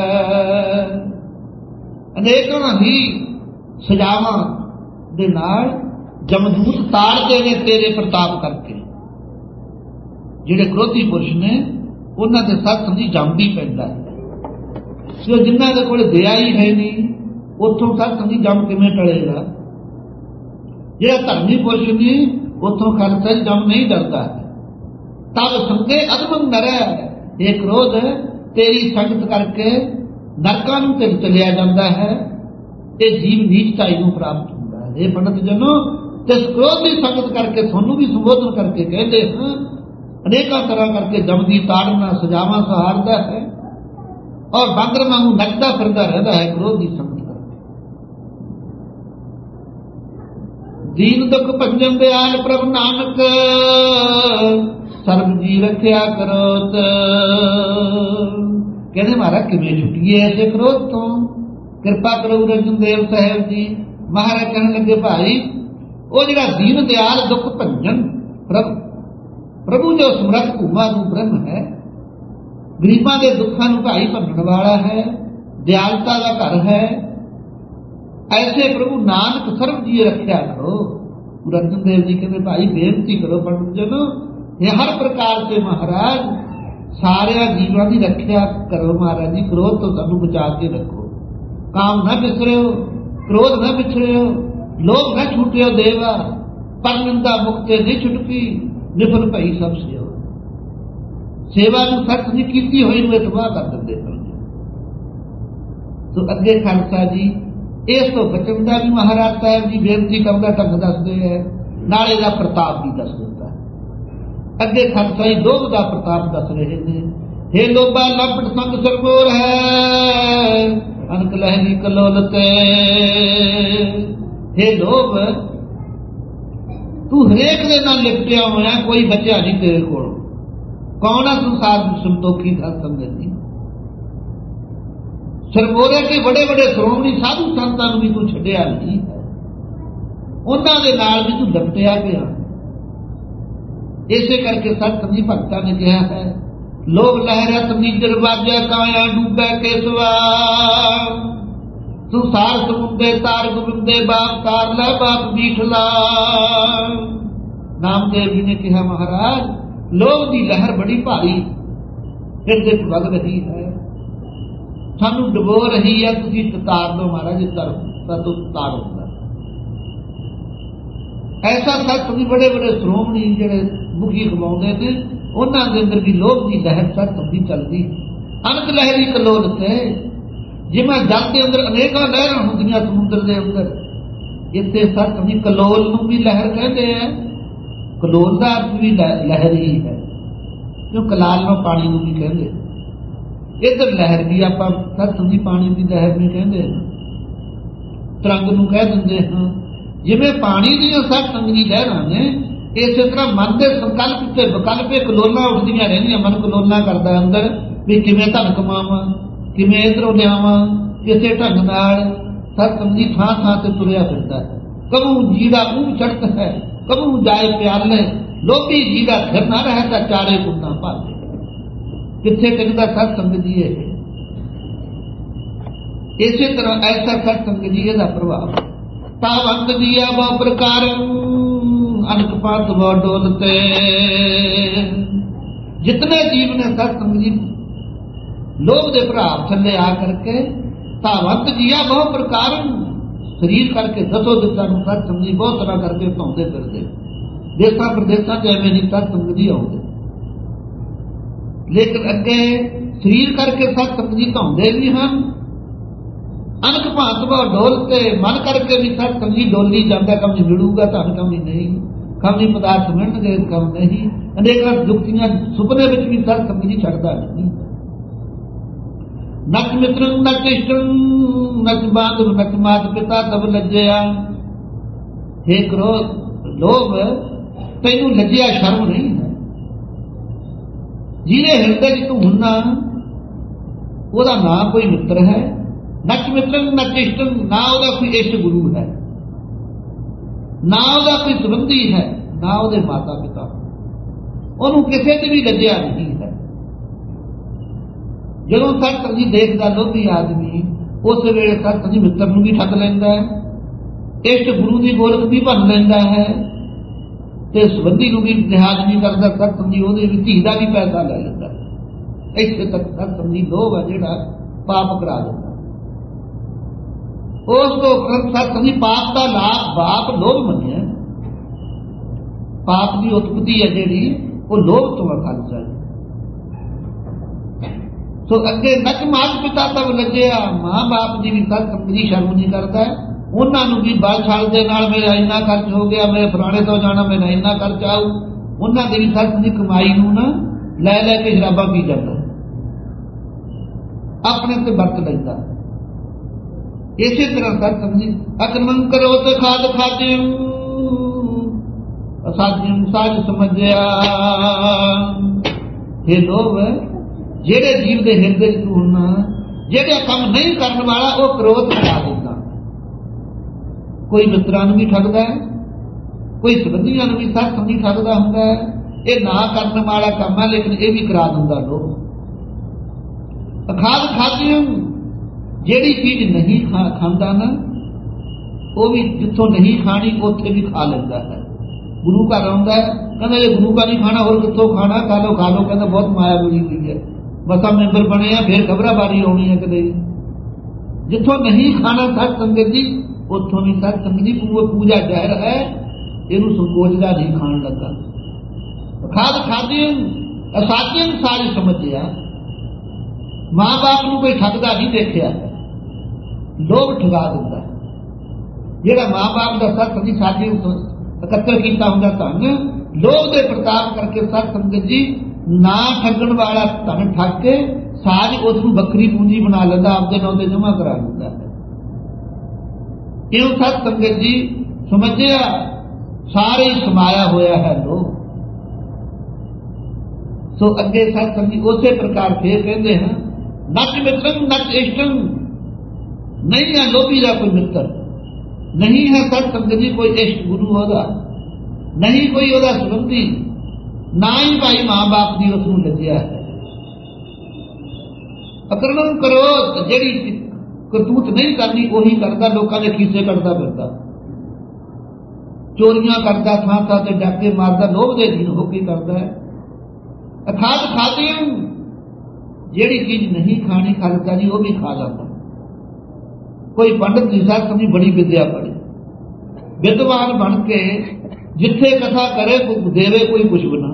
ਅਨੇਕਾਂ ਹੀ ਸਜ਼ਾਵਾਂ ਦੇ ਨਾਲ ਜਮਦੂਤ ਤਾੜਦੇ ਨੇ ਤੇਰੇ ਪ੍ਰਤਾਪ ਕਰਕੇ। ਜਿਹੜੇ ਕ੍ਰੋਧੀ ਪੁਰਸ਼ ਨੇ ਉਹਨਾਂ ਦੇ ਸੱਤ ਸੰਗੀ ਜੰਮ ਵੀ ਪੈਂਦਾ ਹੈ। ਸੋ ਜਿਨ੍ਹਾਂ ਦੇ ਕੋਲ ਦਇਆ ਹੀ ਹੈ ਨਹੀਂ, ਉੱਥੋਂ ਸੱਤ ਸੰਗੀ ਜੰਮ ਕਿਵੇਂ ਟਲੇਗਾ। ਜਿਹੜਾ ਧਰਮੀ ਪੁਰਸ਼ ਨਹੀਂ, ਉੱਥੋਂ ਖਾਲਸਾ ਜੰਮ ਨਹੀਂ ਡਰਦਾ। ਤਬ ਸੰਗੇ ਅਦਮੰ ਨਰੈ। ਇਹ ਕ੍ਰੋਧ ਤੇਰੀ ਸੰਗਤ ਕਰਕੇ ਨਰਕਾਂ ਨੂੰ ਤੇ ਚਲਿਆ ਜਾਂਦਾ ਹੈ। ਇਹ ਜੀਵ ਨੀਚਤਾਈ ਨੂੰ ਪ੍ਰਾਪਤ ਹੁੰਦਾ ਹੈ। ਇਹ ਪੰਡਤ ਜਨੋ, ਜਿਸ ਕ੍ਰੋਧ ਦੀ ਸੰਗਤ ਕਰਕੇ ਤੁਹਾਨੂੰ ਵੀ ਸੰਬੋਧਨ ਕਰਕੇ ਕਹਿੰਦੇ ਹਾਂ, ਅਨੇਕਾਂ ਤਰ੍ਹਾਂ ਕਰਕੇ ਜਮਦੀ ਤਾੜਨਾ ਸਜ਼ਾਵਾਂ ਸਹਾਰਦਾ ਹੈ ਔਰ ਬਾਂਦਰ ਵਾਂਗੂ ਨੱਚਦਾ ਫਿਰਦਾ ਰਹਿੰਦਾ ਹੈ ਕ੍ਰੋਧ ਦੀ ਸੰਗਤ ਕਰਕੇ। ਦੀਨ ਦੁਖ ਭੰਜਨ ਦਿਆਲ ਪ੍ਰਭ ਨਾਨਕ, ਸਰਬ ਜੀ ਰੱਖਿਆ ਕਰੋਤ। ਕਹਿੰਦੇ ਮਹਾਰਾਜ ਕਿਵੇਂ ਛੁੱਟੀਏ ਐਸੇ ਕ੍ਰੋਧ ਤੋਂ, ਕਿਰਪਾ ਕਰੋ ਰਜਨ ਦੇਵ ਸਾਹਿਬ ਜੀ। ਮਹਾਰਾਜ ਕਹਿਣ ਲੱਗੇ ਭਾਈ, ਉਹ ਜਿਹੜਾ ਦੀਨ ਦਿਆਲ ਦੁੱਖ ਭੰਜਨ ਪ੍ਰਭੂ ਜੋ ਸਮਰੱਥ ਭੂਮਾ ਨੂੰ ਬ੍ਰਹਮ ਹੈ, ਗਰੀਬਾਂ ਦੇ ਦੁੱਖਾਂ ਨੂੰ ਭਾਈ ਭੰਨਣ ਵਾਲਾ ਹੈ, ਦਿਆਲਤਾ ਦਾ ਘਰ ਹੈ, ਐਸੇ ਪ੍ਰਭੂ ਨਾਨਕ ਸਰਬ ਜੀ ਰੱਖਿਆ ਕਰੋ। ਰਜਨ ਦੇਵ ਜੀ ਕਹਿੰਦੇ ਭਾਈ ਬੇਨਤੀ ਕਰੋ ਪੰਡਤ ਜਨੋ, ਇਹ ਹਰ ਪ੍ਰਕਾਰ से ਮਹਾਰਾਜ ਸਾਰਿਆਂ ਜੀਵਾਂ ਦੀ ਰੱਖਿਆ ਕਰੋ। ਮਹਾਰਾਜ ਜੀ ਕ੍ਰੋਧ ਤੋਂ ਸਾਨੂੰ ਬਚਾ ਕੇ ਰੱਖੋ। ਕਾਮ ਨਾ ਵਿਸਰਿਓ, ਕ੍ਰੋਧ ਨਾ ਵਿਛੜਿਓ, ਲੋਭ ਨਾ ਛੂਟਿਓ ਦੇਵਾ, ਪਰ ਨਿੰਦਾ ਮੁਕਤੇ ਨਹੀਂ ਛੁਟਕੀ, ਨਿਫਲ ਭਈ ਸਭ ਸਿਓ। ਸੇਵਾ ਨੂੰ ਸੱਚ ਨਹੀਂ ਕੀਤੀ ਹੋਈ ਨੂੰ ਤਬਾਹ ਕਰ ਦਿੰਦੇ ਹਨ। ਸੋ ਅੱਗੇ ਖਾਲਸਾ ਜੀ ਇਸ ਤੋਂ ਬਚਣ ਦਾ ਵੀ ਮਹਾਰਾਜ ਸਾਹਿਬ ਜੀ ਬੇਨਤੀ ਕਰਨ ਦਾ ਢੰਗ ਦੱਸਦੇ ਹੈ, ਨਾਲ ਇਹਦਾ ਪ੍ਰਤਾਪ ਵੀ ਦੱਸ ਦਿੱਤਾ। ਅੱਗੇ ਖਾਲਸਾ ਜੀ ਲੋਭ ਦਾ ਪ੍ਰਤਾਪ ਦੱਸ ਰਹੇ ਨੇ। ਹੇ ਲੋਭਾ ਲਪਟ ਸੰਗ ਸਰਗੋਰ ਹੈ, ਅਨਕ ਲਹਿਰੀ ਕਲੋਲਤੇ। ਹੇ ਲੋਭ, ਤੂੰ ਹਰੇਕ ਦੇ ਨਾਲ ਲਿਪਟਿਆ ਹੋਇਆ, ਕੋਈ ਬਚਿਆ ਨਹੀਂ ਤੇਰੇ ਕੋਲ। ਕੌਣ ਆ ਸੰਸਾਰ ਵਿੱਚ ਸੰਤੋਖੀ ਦਾ ਸੰਗਤੀ? ਸਰਗੋਰੇ ਕੇ ਬੜੇ ਬੜੇ ਸ਼੍ਰੋਮਣੀ ਸਾਧੂ ਸੰਤਾਂ ਨੂੰ ਵੀ ਤੂੰ ਛੱਡਿਆ ਨਹੀਂ ਹੈ, ਉਹਨਾਂ ਦੇ ਨਾਲ ਵੀ ਤੂੰ ਲਿਪਟਿਆ ਪਿਆ। ਇਸੇ ਕਰਕੇ ਸਤ ਸੰਗੀ ਭਗਤਾਂ ਨੇ ਕਿਹਾ ਹੈ, ਲੋਭ ਲਹਿਰਤ ਨੀਜਰ ਵਾਜੈ ਕਾਇਆ ਡੂਬੈ ਕੇਸਵਾ। ਸੰਸਾਰ ਸਮੁੰਦੇ ਤਾਰ ਗੋਬਿੰਦੇ ਬਾਪ ਤਾਰ ਲੈ ਬਾਪ ਬੀਠਲਾ। ਨਾਮਦੇਵ ਜੀ ਨੇ ਕਿਹਾ ਮਹਾਰਾਜ, ਲੋਭ ਦੀ ਲਹਿਰ ਬੜੀ ਭਾਰੀ ਹਿਰਦੇ ਚ ਵਗ ਰਹੀ ਹੈ, ਸਾਨੂੰ ਡੁਬੋ ਰਹੀ ਹੈ, ਤੁਸੀਂ ਤਾਰ ਲਓ ਮਹਾਰਾਜ, ਤੂੰ ਤਾਰ ਹੁੰਦਾ। ਐਸਾ ਸੱਤ ਵੀ ਬੜੇ ਬੜੇ ਸ਼੍ਰੋਮਣੀ ਜਿਹੜੇ ਮੁਖੀ ਖਵਾਉਂਦੇ ਨੇ, ਉਹਨਾਂ ਦੇ ਅੰਦਰ ਵੀ ਲੋਭ ਦੀ ਲਹਿਰ ਸੱਤ ਦੀ ਚੱਲਦੀ। ਅਨਕ ਲਹਿਰੀ ਕਲੋਲ ਤੇ, ਜਿਵੇਂ ਜਲ ਦੇ ਅੰਦਰ ਅਨੇਕਾਂ ਲਹਿਰਾਂ ਹੁੰਦੀਆਂ ਸਮੁੰਦਰ ਦੇ ਅੰਦਰ, ਇੱਥੇ ਸੱਤ ਦੀ ਕਲੋਲ ਨੂੰ ਵੀ ਲਹਿਰ ਕਹਿੰਦੇ ਆ। ਕਲੋਲ ਦਾ ਅਰਥ ਵੀ ਲਹਿਰ ਹੀ ਹੈ, ਕਿਉਂ ਕਲਾਲ ਨੂੰ ਪਾਣੀ ਨੂੰ ਵੀ ਕਹਿੰਦੇ। ਇੱਧਰ ਲਹਿਰ ਵੀ ਆਪਾਂ ਸੱਤ ਦੀ ਪਾਣੀ ਦੀ ਲਹਿਰ ਨਹੀਂ ਕਹਿੰਦੇ, ਤਰੰਗ ਨੂੰ ਕਹਿ ਦਿੰਦੇ ਹਾਂ। ਜਿਵੇਂ ਪਾਣੀ ਦੀਆਂ ਸੱਤ ਸੰਗੀ ਲਹਿਰਾਂ ਨੇ, ਇਸੇ ਤਰ੍ਹਾਂ ਮਨ ਦੇ ਸੰਕਲਪ ਤੇ ਵਿਕਲਪੇ ਕਲੋਲਾਂ ਉੱਠਦੀਆਂ ਰਹਿੰਦੀਆਂ। ਮਨ ਕਲੋਲਾਂ ਕਰਦਾ ਅੰਦਰ ਵੀ ਕਿਵੇਂ ਧਨ ਕਮਾਵਾਂ, ਕਿਵੇਂ ਇੱਧਰੋਂ ਲਿਆਵਾਂ, ਕਿਸੇ ਢੰਗ ਨਾਲ ਸੱਤ ਸੰਗੀ ਥਾਂ ਥਾਂ ਤੇ ਤੁਰਿਆ ਫਿਰਦਾ ਹੈ। ਕਬੂ ਜੀਦਾ ਊਂ ਚੜਤ ਹੈ, ਕਬੂ ਜਾਏ ਪਿਆਲੇ, ਲੋਭੀ ਜੀਦਾ ਘਰ ਨਾ ਰਹੇ ਤਾਂ ਚਾਰੇ ਕੁੰਨਾ ਭਾਲੇ। ਕਿੱਥੇ ਟਿਕਦਾ ਸਤ ਸੰਗ ਜੀ ਇਹ। ਇਸੇ ਤਰ੍ਹਾਂ ਐਸਾ ਸਤ ਸੰਗ ਜੀ ਇਹਦਾ ਪ੍ਰਭਾਵ। ਤਾਵੰਤ ਦੀਆ ਬਹੁ ਪ੍ਰਕਾਰ ਅਨਕ ਪੰਥ ਬਹੁ ਡੋਲਤੇ। ਜਿਤਨੇ ਜੀਵ ਨੇ ਸਤ ਸੰਗ ਜੀ ਲੋਭ ਦੇ ਪ੍ਰਭਾਵ ਥੱਲੇ ਆ ਕਰਕੇ, ਤਾਵੰਤ ਜੀਆ ਬਹੁ ਪ੍ਰਕਾਰ ਸਰੀਰ ਕਰਕੇ ਦਸੋ ਦਿਸ਼ਾ ਨੂੰ ਸਤ ਸੰਗ ਜੀ ਬਹੁਤ ਤਰ੍ਹਾਂ ਕਰਕੇ ਧਾਉਂਦੇ ਫਿਰਦੇ। ਦੇਸਾਂ ਪ੍ਰਦੇਸਾਂ ਚ ਐਵੇਂ ਨਹੀਂ ਸਤ ਸੰਗ ਜੀ ਆਉਂਦੇ, ਲੇਕਿਨ ਅੱਗੇ ਸਰੀਰ ਕਰਕੇ ਸਤ ਸੰਗ ਜੀ ਧਾਉਂਦੇ ਵੀ ਹਨ। ਅਨਕ ਭਾਂਤ ਬਹੁ ਡੋਲਤੇ, ਮਨ ਕਰਕੇ ਵੀ ਸਤ ਸੰਗ ਜੀ ਡੋਲੀ ਜਾਂਦਾ। ਕੰਮ ਨਹੀਂ ਮਿਲੂਗਾ ਤੁਹਾਨੂੰ, ਕੰਮ ਨਹੀਂ, ਕੰਮ ਨਹੀਂ ਪਦਾਰਥ ਮਿਲਣਗੇ, ਕੰਮ ਨਹੀਂ। ਅਨੇਕਾਂ ਜੁਗਤੀਆਂ ਸੁਪਨੇ ਵਿੱਚ ਵੀ ਸਤ ਸੰਗ ਜੀ ਛੱਡਦਾ ਨਹੀਂ। ਨਚ ਮਿੱਤਰ ਨਚ ਇਸ਼ਟਨ ਨਚ ਬਾਂਧਵ ਨਚ ਮਾਤ ਪਿਤਾ ਤਬ ਲੱਜਿਆ। ਹੇ ਕ੍ਰੋਧ ਲੋਭ, ਤੈਨੂੰ ਲੱਜਿਆ ਸ਼ਰਮ ਨਹੀਂ ਹੈ। ਜਿਹਦੇ ਹਿਰਦੇ ਚ ਤੂੰ ਹੁੰਨਾ, ਉਹਦਾ ਨਾ ਕੋਈ ਮਿੱਤਰ ਹੈ। ਨਚ ਮਿੱਤਰ ਨਚ ਇਸ਼ਟਨ, ਨਾ ਉਹਦਾ ਕੋਈ ਇਸ਼ਟ ਗੁਰੂ ਹੈ, ਨਾ ਉਹਦਾ ਕੋਈ ਸੰਬੰਧੀ ਹੈ, ਨਾ ਉਹਦੇ ਮਾਤਾ ਪਿਤਾ। ਉਹਨੂੰ ਕਿਸੇ ਤੇ ਵੀ ਲੱਜਿਆ ਨਹੀਂ ਹੈ। ਜਦੋਂ ਸਤਸੰਗ ਜੀ ਦੇਖਦਾ ਲੋਭੀ ਆਦਮੀ, ਉਸ ਵੇਲੇ ਸਤਸੰਗ ਜੀ ਮਿੱਤਰ ਨੂੰ ਵੀ ਠੱਗ ਲੈਂਦਾ ਹੈ, ਇਸ਼ਟ ਗੁਰੂ ਦੀ ਗੋਲਕ ਵੀ ਭੰਨ ਲੈਂਦਾ ਹੈ, ਤੇ ਸੰਬੰਧੀ ਨੂੰ ਵੀ ਲਿਹਾਜ਼ ਨਹੀਂ ਕਰਦਾ ਸਤਸੰਗ ਜੀ, ਉਹਦੇ ਵੀ ਧੀ ਦਾ ਵੀ ਪੈਸਾ ਲੈ ਲੈਂਦਾ। ਇੱਥੇ ਤੱਕ ਸਤਸੰਗ ਜੀ ਲੋਭ ਹੈ ਜਿਹੜਾ ਪਾਪ ਕਰਾ ਦਿੰਦਾ। ਉਸ ਤੋਂ ਸਤਸੰਗ ਜੀ ਪਾਪ ਦਾ ਲਾਭ ਬਾਪ ਲੋਭ ਮੰਨਿਆ। ਪਾਪ ਦੀ ਉਤਪਤੀ ਹੈ ਜਿਹੜੀ ਉਹ ਲੋਭ ਤੋਂ ਖਾਲਸਾ ਹੈ। ਸੋ ਅੱਗੇ ਨੱਚ ਮਾਤ ਪਿਤਾ ਤਬ ਲੱਜਿਆ, ਮਾਂ ਬਾਪ ਦੀ ਵੀ ਸਤਸੰਗ ਜੀ ਸ਼ਰਮ ਨਹੀਂ ਕਰਦਾ। ਉਹਨਾਂ ਨੂੰ ਵੀ ਬਲਛਲ ਦੇ ਨਾਲ ਮੇਰਾ ਇੰਨਾ ਖਰਚ ਹੋ ਗਿਆ, ਮੇਰੇ ਫਲਾਣੇ ਤੋਂ ਜਾਣਾ, ਮੇਰਾ ਇੰਨਾ ਖਰਚ ਆਊ, ਉਹਨਾਂ ਦੀ ਵੀ ਸਤਸੰਗ ਦੀ ਕਮਾਈ ਨੂੰ ਨਾ ਲੈ ਲੈ ਕੇ ਸ਼ਰਾਬਾਂ ਪੀ ਜਾਂਦਾ, ਆਪਣੇ ਤੇ ਵਰਤ ਲੈਂਦਾ। ਇਸੇ ਤਰ੍ਹਾਂ ਸਤਸੰਗ ਜੀ ਅਕਰਮਨ ਕਰੋ ਤੇ ਖਾਦ ਖਾਦਿਓ, ਅਸਾਧਿਅਮ ਸਾਜ ਸਮਝਿਆ। ਇਹ ਲੋਭ ਜਿਹੜੇ ਜੀਵ ਦੇ ਹਿਰਦੇ ਚ ਹੋਣਾ, ਜਿਹੜਾ ਕੰਮ ਨਹੀਂ ਕਰਨ ਵਾਲਾ ਉਹ ਕ੍ਰੋਧ ਕਰਾ ਦਿੰਦਾ। ਕੋਈ ਮਿੱਤਰਾਂ ਨੂੰ ਵੀ ਠੱਗਦਾ ਹੈ, ਕੋਈ ਸੰਬੰਧੀਆਂ ਨੂੰ ਵੀ ਸਤਸੰਗ ਜੀ ਠੱਗਦਾ ਹੁੰਦਾ ਹੈ। ਇਹ ਨਾ ਕਰਨ ਵਾਲਾ ਕੰਮ ਹੈ, ਲੇਕਿਨ ਇਹ ਵੀ ਕਰਾ ਦਿੰਦਾ ਲੋਭ। ਅਖਾਦ ਖਾਦਿਓ, ਜਿਹੜੀ ਚੀਜ਼ ਨਹੀਂ ਖਾਂਦਾ ਨਾ, ਉਹ ਵੀ ਜਿੱਥੋਂ ਨਹੀਂ ਖਾਣੀ ਉੱਥੇ ਵੀ ਖਾ ਲੈਂਦਾ ਹੈ। ਗੁਰੂ ਘਰ ਆਉਂਦਾ ਹੈ, ਕਹਿੰਦਾ ਜੇ ਗੁਰੂ ਘਰ ਨਹੀਂ ਖਾਣਾ ਹੋਰ ਕਿੱਥੋਂ ਖਾਣਾ, ਖਾ ਲਓ ਖਾ ਲਓ, ਕਹਿੰਦਾ ਬਹੁਤ ਮਾਇਆ ਬਣੀ ਹੋਈ ਹੈ, ਮਸਾ ਮੈਂਬਰ ਬਣੇ ਆ, ਫਿਰ ਖਬਰਾਬਾਰੀ ਆਉਣੀ ਹੈ ਕਦੇ। ਜਿੱਥੋਂ ਨਹੀਂ ਖਾਣਾ ਸਤ ਸੰਗਤ ਜੀ, ਉੱਥੋਂ ਵੀ ਸਤ ਸੰਗਤ ਜੀ ਪੂਜਾ ਜ਼ਹਿਰ ਹੈ, ਇਹਨੂੰ ਸੰਕੋਚਦਾ ਨਹੀਂ ਖਾਣ ਲੱਗਾ। ਖਾਦ ਖਾਦਿਓ ਅਸਾਧਿਅਮ ਸਾਜ ਸਮਝਿਆ। ਮਾਂ ਬਾਪ ਨੂੰ ਕੋਈ ਠੱਗਦਾ ਨਹੀਂ ਦੇਖਿਆ, ਲੋਭ ਠਗਾ ਦਿੰਦਾ। ਜਿਹੜਾ ਮਾਂ ਬਾਪ ਦਾ ਸਤ ਸੰਗਤ ਸਾਜੀ ਇਕੱਤਰ ਕੀਤਾ ਹੁੰਦਾ ਧਨ, ਲੋਭ ਦੇ ਪ੍ਰਤਾਪ ਕਰਕੇ ਸਤ ਸੰਗਤ ਜੀ ਨਾ ਠੱਗਣ ਵਾਲਾ ਧਨ ਠੱਗ ਕੇ ਸਾਜ ਉਸ ਨੂੰ ਬੱਕਰੀ ਪੂੰਜੀ ਬਣਾ ਲੈਂਦਾ, ਆਪਦੇ ਨਾਂ ਤੇ ਜਮ੍ਹਾਂ ਕਰਾ ਦਿੰਦਾ ਹੈ। ਇਉਂ ਸਤ ਸੰਗਤ ਜੀ ਸਮਝਿਆ ਸਾਰੇ ਸਮਾਇਆ ਹੋਇਆ ਹੈ ਲੋਭ। ਸੋ ਅੱਗੇ ਸਤ ਸੰਗਤ ਜੀ ਉਸੇ ਪ੍ਰਕਾਰ ਫੇਰ ਕਹਿੰਦੇ ਹਨ, ਨੱਚ ਮਿੱਤਰੰ ਨੱਚ ਇਸ਼ਟੰ, ਨਹੀਂ ਹੈ ਲੋਭੀ ਦਾ ਕੋਈ ਮਿੱਤਰ, ਨਹੀਂ ਹੈ ਸਤ ਸੰਗਤ ਜੀ ਕੋਈ ਇਸ਼ਟ ਗੁਰੂ ਉਹਦਾ, ਨਹੀਂ ਕੋਈ ਉਹਦਾ ਸੰਬੰਧੀ, ਨਾ ਹੀ ਭਾਈ ਮਾਂ ਬਾਪ ਦੀ ਉਸ ਨੂੰ ਲੱਜਿਆ ਹੈ। ਅਕਰਮਨ ਕਰੋ, ਜਿਹੜੀ ਕਰਤੂਤ ਨਹੀਂ ਕਰਨੀ ਉਹੀ ਕਰਦਾ, ਲੋਕਾਂ ਦੇ ਖੀਸੇ ਕੱਢਦਾ ਫਿਰਦਾ, ਚੋਰੀਆਂ ਕਰਦਾ, ਥਾਂ ਥਾਂ ਤੇ ਡਾਕੇ ਮਾਰਦਾ, ਲੋਭ ਦੇ ਅਧੀਨ ਹੋ ਕੇ ਕਰਦਾ ਹੈ। ਅਖਾਦ ਖਾਦਿਓ, ਜਿਹੜੀ ਚੀਜ਼ ਨਹੀਂ ਖਾਣੀ ਖਾਲਸਾ ਜੀ ਉਹ ਵੀ ਖਾ ਜਾਂਦਾ। ਕੋਈ ਪੰਡਤ ਜੀ ਸਾਹਿਬ ਸਮਝੀ ਬੜੀ ਵਿਦਿਆ ਪੜ੍ਹੀ, ਵਿਦਵਾਨ ਬਣ ਕੇ ਜਿੱਥੇ ਕਥਾ ਕਰੇ ਦੇਵੇ ਕੋਈ ਕੁਛ ਬਣਾ,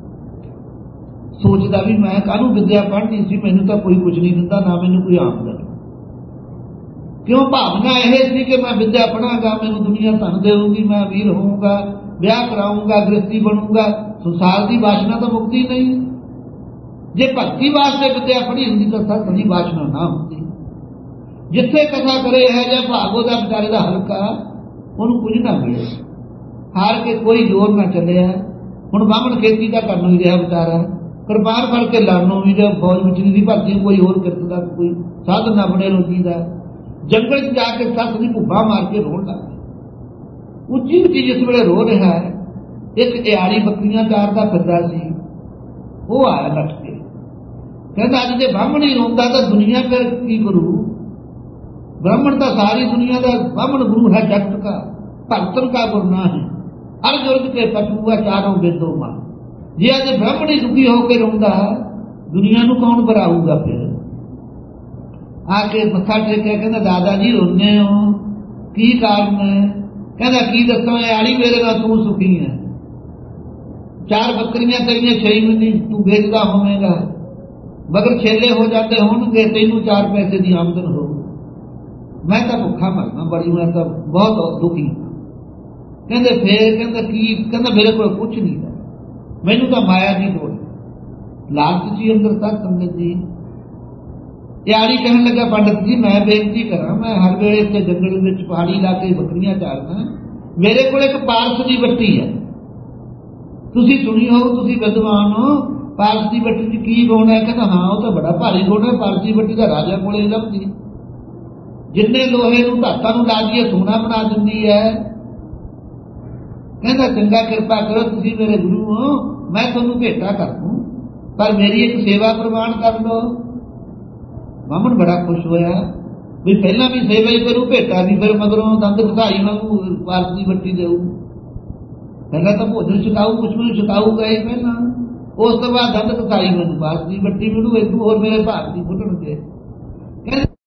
ਸੋਚਦਾ ਵੀ ਮੈਂ ਕਾਹਨੂੰ ਵਿਦਿਆ ਪੜ੍ਹਨੀ ਸੀ, ਮੈਨੂੰ ਤਾਂ ਕੋਈ ਕੁਛ ਨਹੀਂ ਦਿੰਦਾ, ਨਾ ਮੈਨੂੰ ਕੋਈ ਆਮਦਨ। ਕਿਉਂ? ਭਾਵਨਾ ਇਹ ਸੀ ਕਿ ਮੈਂ ਵਿਦਿਆ ਪੜਾਂਗਾ, ਮੈਨੂੰ ਦੁਨੀਆ ਧਨ ਦੇਊਗੀ, ਮੈਂ ਅਮੀਰ ਹੋਊਂਗਾ, ਵਿਆਹ ਕਰਾਊਂਗਾ, ਗ੍ਰਸਤੀ ਬਣੂੰਗਾ। ਸੰਸਾਰ ਦੀ ਵਾਸ਼ਨਾ ਤਾਂ ਮੁਕਤੀ ਨਹੀਂ। ਜੇ ਭਗਤੀ ਵਾਸਤੇ ਵਿਦਿਆ ਪੜ੍ਹੀ ਹੁੰਦੀ ਤਾਂ ਸਤਸੰਗ ਦੀ ਵਾਸ਼ਨਾ ਨਾ ਹੁੰਦੀ। ਜਿੱਥੇ ਕਥਾ ਕਰੇ ਹੈ ਜਾਂ ਭਾਗੋ ਦਾ ਵਿਚਾਰੇ ਦਾ ਹਲਕਾ, ਉਹਨੂੰ ਕੁਝ ਨਾ ਮਿਲੇ, ਹਾਰ ਕੇ ਕੋਈ ਜ਼ੋਰ ਨਾ ਚੱਲਿਆ। ਹੁਣ ਬਾਹਮਣ ਖੇਤੀ ਦਾ ਕਰਨ ਵੀ ਰਿਹਾ ਵਿਚਾਰਾ, ਕਿਰਪਾਨ ਫੜ ਕੇ ਲੜਨੋਂ ਵੀ ਰਿਹਾ, ਫੌਜ ਵਿੱਚ ਨਹੀਂ ਭਰਤੀ, ਕੋਈ ਹੋਰ ਕਿਰਤ ਦਾ ਕੋਈ ਸਾਧਨ ਨਾ ਬਣੇ ਰੋਜੀ ਦਾ। ਜੰਗਲ 'ਚ ਜਾ ਕੇ ਸੱਸ ਦੀ ਭੁੱਬਾ ਮਾਰ ਕੇ ਰੋਣ ਲੱਗ ਪਿਆ। ਉੱਚੀ ਉੱਚੀ ਜਿਸ ਵੇਲੇ ਰੋ ਰਿਹਾ ਹੈ, ਇੱਕ ਇਆੜੀ ਬੱਕਰੀਆਂ ਚਾਰਦਾ ਫਿਰਦਾ ਸੀ, ਉਹ ਆਇਆ ਨੱਠ ਕੇ, ਕਹਿੰਦਾ ਅੱਜ ਜੇ ਬਾਹਮਣ ਹੀ ਰੋਂਦਾ ਤਾਂ ਦੁਨੀਆ ਫਿਰ ਕੀ ਕਰੂ? ब्राह्मण का सारी दुनिया का ब्राह्मण गुरु है जगत का, भक्तन का गुरु ना है, अर्ज उर्ज के पटुआ चारों वेदों मां। जे अज ब्राह्मण ही दुखी होकर रोंदा दुनिया नूं कौन भराऊगा? फिर आके मत्था टेके कहंदा दादा जी रोने हो की कारण है? कहंदा की दसां आली मेरे नाल तू सुखी है, चार बकरियां तेरियां 6 महीने तू बेचदा होवेगा, मगर छेले हो जाते होणगे तैनूं 4 पैसे की आमदन हो, मैं तो भुखा मरना बड़ी, मैं तो बहुत दुखी। कहते फिर कहता की? कहता मेरे को कुछ नहीं है, मैनू तो माया की लोड़, लालच जी अंदर तक संगत जी। यारी कहने लगा पंडित जी मैं बेनती करा, मैं हर वेले इत्थे जंगल विच पहाड़ी इलाके बकरियां चारदा, मेरे को एक पारस की बट्टी है, तुसी सुनी हो, तुसी विद्वान हो, पारस की बट्टी च की गुण है? कहता हाँ वो तो बड़ा भारी गुण है, पारस की बट्टी का राजा कोले लभदी, जिन्ने लोहे नूं धातां नूं ला दीए सोना बना दिंदी है। कहता चंगा कृपा करो, तुसी मेरे गुरु हो, मैं तुहानूं भेटा कर दूं, पर मेरी एक सेवा प्रवान कर लो। ਬਾਹਮਣ ਬੜਾ ਖੁਸ਼ ਹੋਇਆ ਵੀ ਪਹਿਲਾਂ ਵੀ ਸੇਵਾ ਹੀ ਕਰੂ, ਭੇਟਾ ਵੀ ਫਿਰ ਮਗਰੋਂ ਦੰਦ ਘਸਾਈ ਵਾਂਗੂ ਪਾਰਸ ਦੀ ਵੱਟੀ ਦੇਊ। ਪਹਿਲਾਂ ਤਾਂ ਭੋਜਨ ਛਕਾਊ, ਕੁਛ ਮੈਨੂੰ ਛਕਾਊਗਾ ਹੀ ਪਹਿਲਾਂ, ਉਸ ਤੋਂ ਬਾਅਦ ਦੰਦ ਘਸਾਈ ਮੈਨੂੰ ਪਾਰਸ ਦੀ ਵੱਟੀ, ਮੈਨੂੰ ਇੱਕ ਹੋਰ ਮੇਰੇ ਭਾਗ ਦੀ ਫੁੱਟਣ ਤੇ। ਕਹਿੰਦੇ